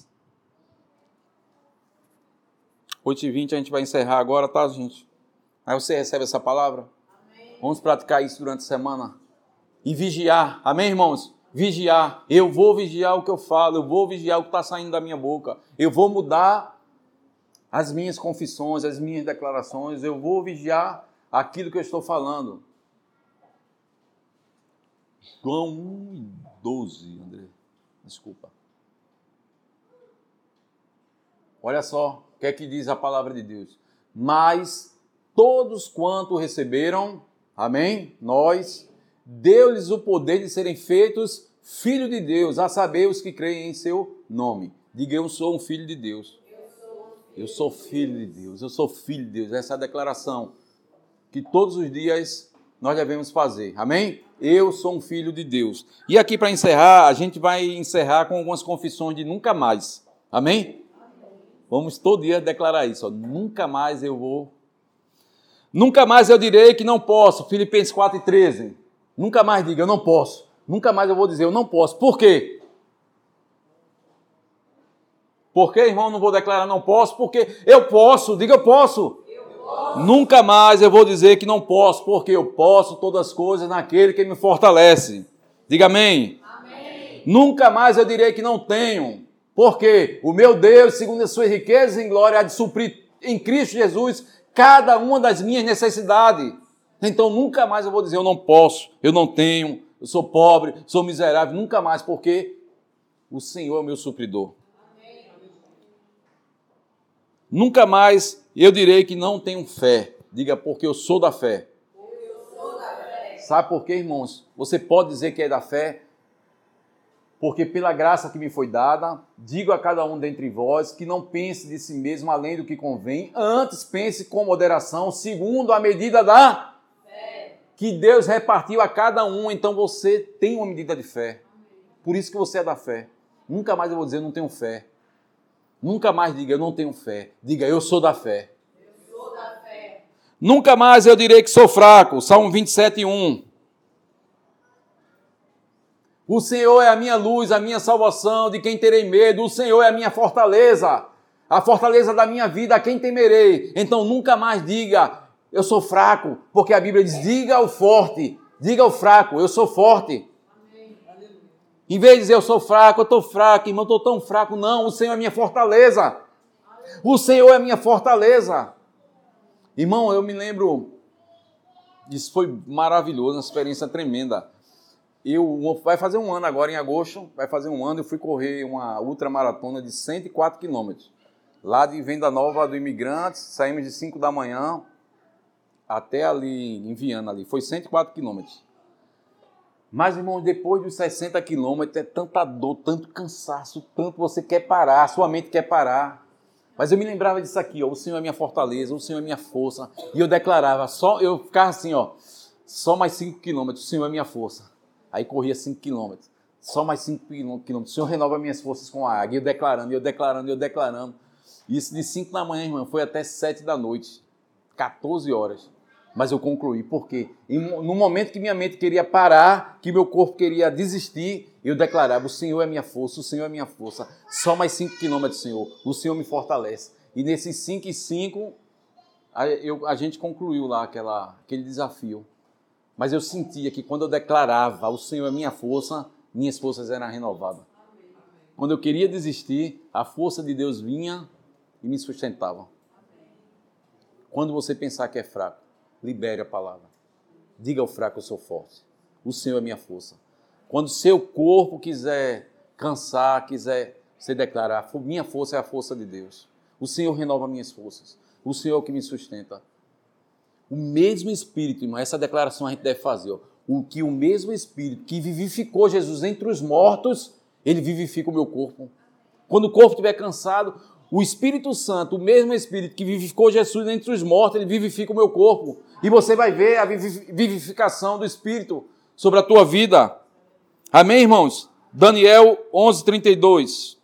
oito e vinte a gente vai encerrar agora, tá, gente? Aí você recebe essa palavra. Amém. Vamos praticar isso durante a semana. E vigiar. Amém, irmãos? Vigiar. Eu vou vigiar o que eu falo. Eu vou vigiar o que está saindo da minha boca. Eu vou mudar as minhas confissões, as minhas declarações. Eu vou vigiar aquilo que eu estou falando. João um e doze, André. Desculpa. Olha só o que é que diz a palavra de Deus. Mas todos quanto receberam, amém? Nós, deu-lhes o poder de serem feitos filhos de Deus, a saber, os que creem em seu nome. Diga, eu sou um filho de Deus. Eu sou filho de Deus. Eu sou filho de Deus. Essa é a declaração que todos os dias nós devemos fazer. Amém? Eu sou um filho de Deus. E aqui para encerrar, a gente vai encerrar com algumas confissões de nunca mais. Amém? Vamos todo dia declarar isso. Ó. Nunca mais eu vou... Nunca mais eu direi que não posso. Filipenses quatro e treze. Nunca mais diga, eu não posso. Nunca mais eu vou dizer, eu não posso. Por quê? Por que, irmão, não vou declarar não posso? Porque eu posso. Diga, eu posso. Eu posso. Nunca mais eu vou dizer que não posso, porque eu posso todas as coisas naquele que me fortalece. Diga amém. Amém. Nunca mais eu direi que não tenho. Porque o meu Deus, segundo as suas riquezas em glória, há de suprir em Cristo Jesus cada uma das minhas necessidades. Então nunca mais eu vou dizer eu não posso, eu não tenho, eu sou pobre, sou miserável, nunca mais, porque o Senhor é o meu supridor. Amém. Nunca mais eu direi que não tenho fé. Diga, porque eu sou da fé. Eu sou da fé. Sabe por quê, irmãos? Você pode dizer que é da fé, porque pela graça que me foi dada, digo a cada um dentre vós que não pense de si mesmo além do que convém, antes pense com moderação, segundo a medida da fé que Deus repartiu a cada um. Então você tem uma medida de fé. Por isso que você é da fé. Nunca mais eu vou dizer eu não tenho fé. Nunca mais diga eu não tenho fé. Diga eu sou da fé. Eu sou da fé. Nunca mais eu direi que sou fraco. Salmo vinte e sete, um. O Senhor é a minha luz, a minha salvação, de quem terei medo. O Senhor é a minha fortaleza, a fortaleza da minha vida, a quem temerei. Então nunca mais diga, eu sou fraco, porque a Bíblia diz, diga ao forte, diga ao fraco, eu sou forte. Amém. Em vez de dizer, eu sou fraco, eu estou fraco, irmão, eu estou tão fraco. Não, o Senhor é a minha fortaleza. O Senhor é a minha fortaleza. Irmão, eu me lembro, isso foi maravilhoso, uma experiência tremenda. Eu, vai fazer um ano agora, em agosto, vai fazer um ano, eu fui correr uma ultramaratona de cento e quatro quilômetros. Lá de Venda Nova do Imigrantes, saímos de cinco da manhã até ali em Viana, ali. Foi cento e quatro quilômetros. Mas, irmão, depois dos sessenta quilômetros, é tanta dor, tanto cansaço, tanto você quer parar, sua mente quer parar. Mas eu me lembrava disso aqui, ó, o Senhor é minha fortaleza, o Senhor é minha força. E eu declarava, só, eu ficava assim, ó, só mais cinco quilômetros, o Senhor é minha força. Aí corria cinco quilômetros, só mais cinco quilômetros. O Senhor renova minhas forças com a água. E eu declarando, eu declarando, eu declarando. Isso de cinco da manhã, irmão, foi até sete da noite. quatorze horas. Mas eu concluí. Por quê? No momento que minha mente queria parar, que meu corpo queria desistir, eu declarava, o Senhor é minha força, o Senhor é minha força. Só mais cinco quilômetros, Senhor. O Senhor me fortalece. E nesses cinco e cinco, a, eu, a gente concluiu lá aquela, aquele desafio. Mas eu sentia que quando eu declarava o Senhor é minha força, minhas forças eram renovadas. Amém. Quando eu queria desistir, a força de Deus vinha e me sustentava. Amém. Quando você pensar que é fraco, libere a palavra. Diga ao fraco, eu sou forte. O Senhor é minha força. Quando seu corpo quiser cansar, quiser se declarar, minha força é a força de Deus. O Senhor renova minhas forças. O Senhor é o que me sustenta. O mesmo Espírito, irmão, essa declaração a gente deve fazer, ó, o que o mesmo Espírito que vivificou Jesus entre os mortos, ele vivifica o meu corpo. Quando o corpo estiver cansado, o Espírito Santo, o mesmo Espírito que vivificou Jesus entre os mortos, ele vivifica o meu corpo. E você vai ver a vivificação do Espírito sobre a tua vida. Amém, irmãos? Daniel onze, trinta e dois.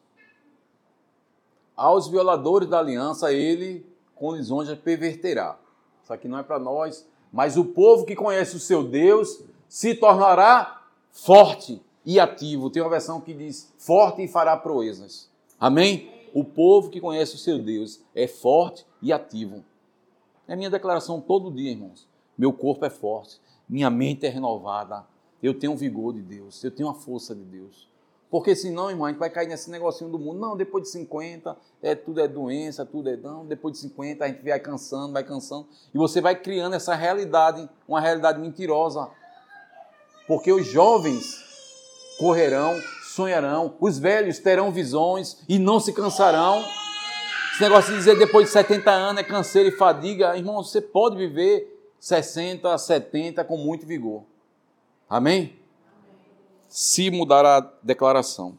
Aos violadores da aliança, ele com lisonja perverterá. Isso aqui não é para nós, mas o povo que conhece o seu Deus se tornará forte e ativo. Tem uma versão que diz forte e fará proezas. Amém? O povo que conhece o seu Deus é forte e ativo. É minha declaração todo dia, irmãos. Meu corpo é forte, minha mente é renovada, eu tenho o vigor de Deus, eu tenho a força de Deus. Porque senão, irmão, a gente vai cair nesse negocinho do mundo. Não, depois de cinquenta, é, tudo é doença, tudo é... Não, depois de cinquenta a gente vai cansando, vai cansando. E você vai criando essa realidade, uma realidade mentirosa. Porque os jovens correrão, sonharão, os velhos terão visões e não se cansarão. Esse negócio de dizer depois de setenta anos é canseiro e fadiga. Irmão, você pode viver sessenta, setenta com muito vigor. Amém? Se mudar a declaração.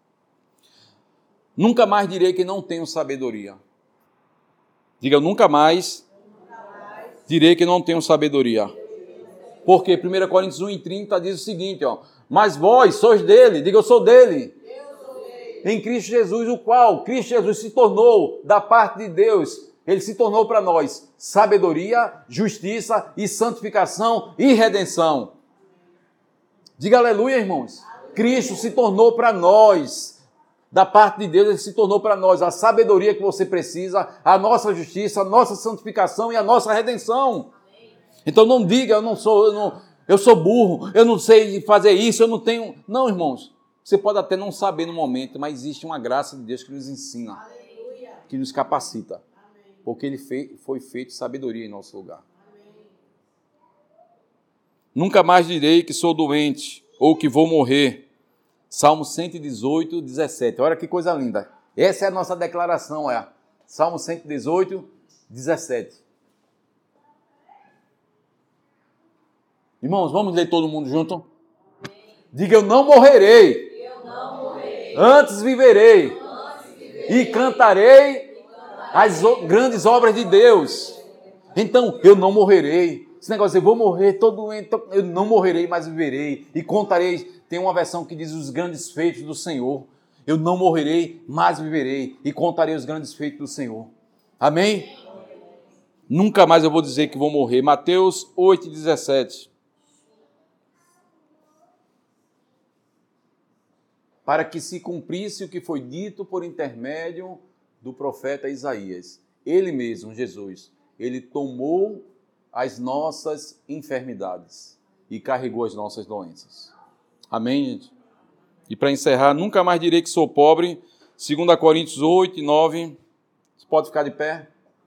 Nunca mais direi que não tenho sabedoria. Diga, nunca mais direi que não tenho sabedoria. Porque primeira Coríntios um e trinta diz o seguinte, ó, mas vós sois dele, diga eu sou dele. Eu sou dele. Em Cristo Jesus, o qual Cristo Jesus se tornou da parte de Deus, ele se tornou para nós sabedoria, justiça e santificação e redenção. Diga aleluia, irmãos. Aleluia. Cristo se tornou para nós, da parte de Deus, ele se tornou para nós a sabedoria que você precisa, a nossa justiça, a nossa santificação e a nossa redenção. Amém. Então não diga, eu não sou, eu, não, eu sou burro, eu não sei fazer isso, eu não tenho... Não, irmãos, você pode até não saber no momento, mas existe uma graça de Deus que nos ensina, aleluia, que nos capacita. Amém. porque ele foi feito sabedoria em nosso lugar. Nunca mais direi que sou doente ou que vou morrer. Salmo cento e dezoito, dezessete. Olha que coisa linda. Essa é a nossa declaração, é. Salmo cento e dezoito, dezessete. Irmãos, vamos ler todo mundo junto? Diga, eu não morrerei. Eu não morrerei. Antes viverei. Antes viverei. E cantarei as grandes obras de Deus. Então, eu não morrerei. Esse negócio, eu vou morrer, todo doente, eu não morrerei, mas viverei. E contarei, tem uma versão que diz os grandes feitos do Senhor. Eu não morrerei, mas viverei. E contarei os grandes feitos do Senhor. Amém? Nunca mais eu vou dizer que vou morrer. Mateus oito, dezessete. Para que se cumprisse o que foi dito por intermédio do profeta Isaías. Ele mesmo, Jesus, ele tomou as nossas enfermidades e carregou as nossas doenças. Amém, gente? E para encerrar, nunca mais direi que sou pobre. Segunda Coríntios oito, nove. Você pode ficar de pé?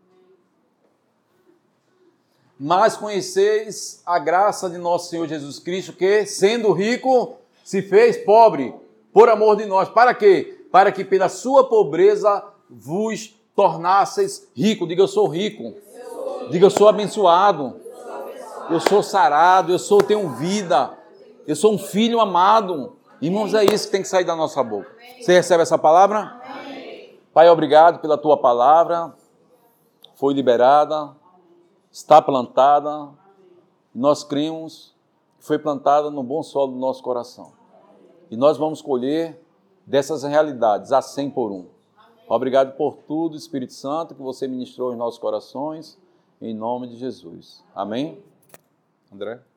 Mas conheceis a graça de nosso Senhor Jesus Cristo, que, sendo rico, se fez pobre, por amor de nós. Para quê? Para que pela sua pobreza vos tornasseis rico. Diga, eu sou rico. Diga, eu sou abençoado. Eu sou sarado. Eu sou, tenho vida. Eu sou um filho amado. Irmãos, é isso que tem que sair da nossa boca. Você recebe essa palavra? Pai, obrigado pela tua palavra. Foi liberada. Está plantada. Nós cremos que foi plantada no bom solo do nosso coração. E nós vamos colher dessas realidades a cem por um. Obrigado por tudo, Espírito Santo, que você ministrou em nossos corações, em nome de Jesus. Amém? André?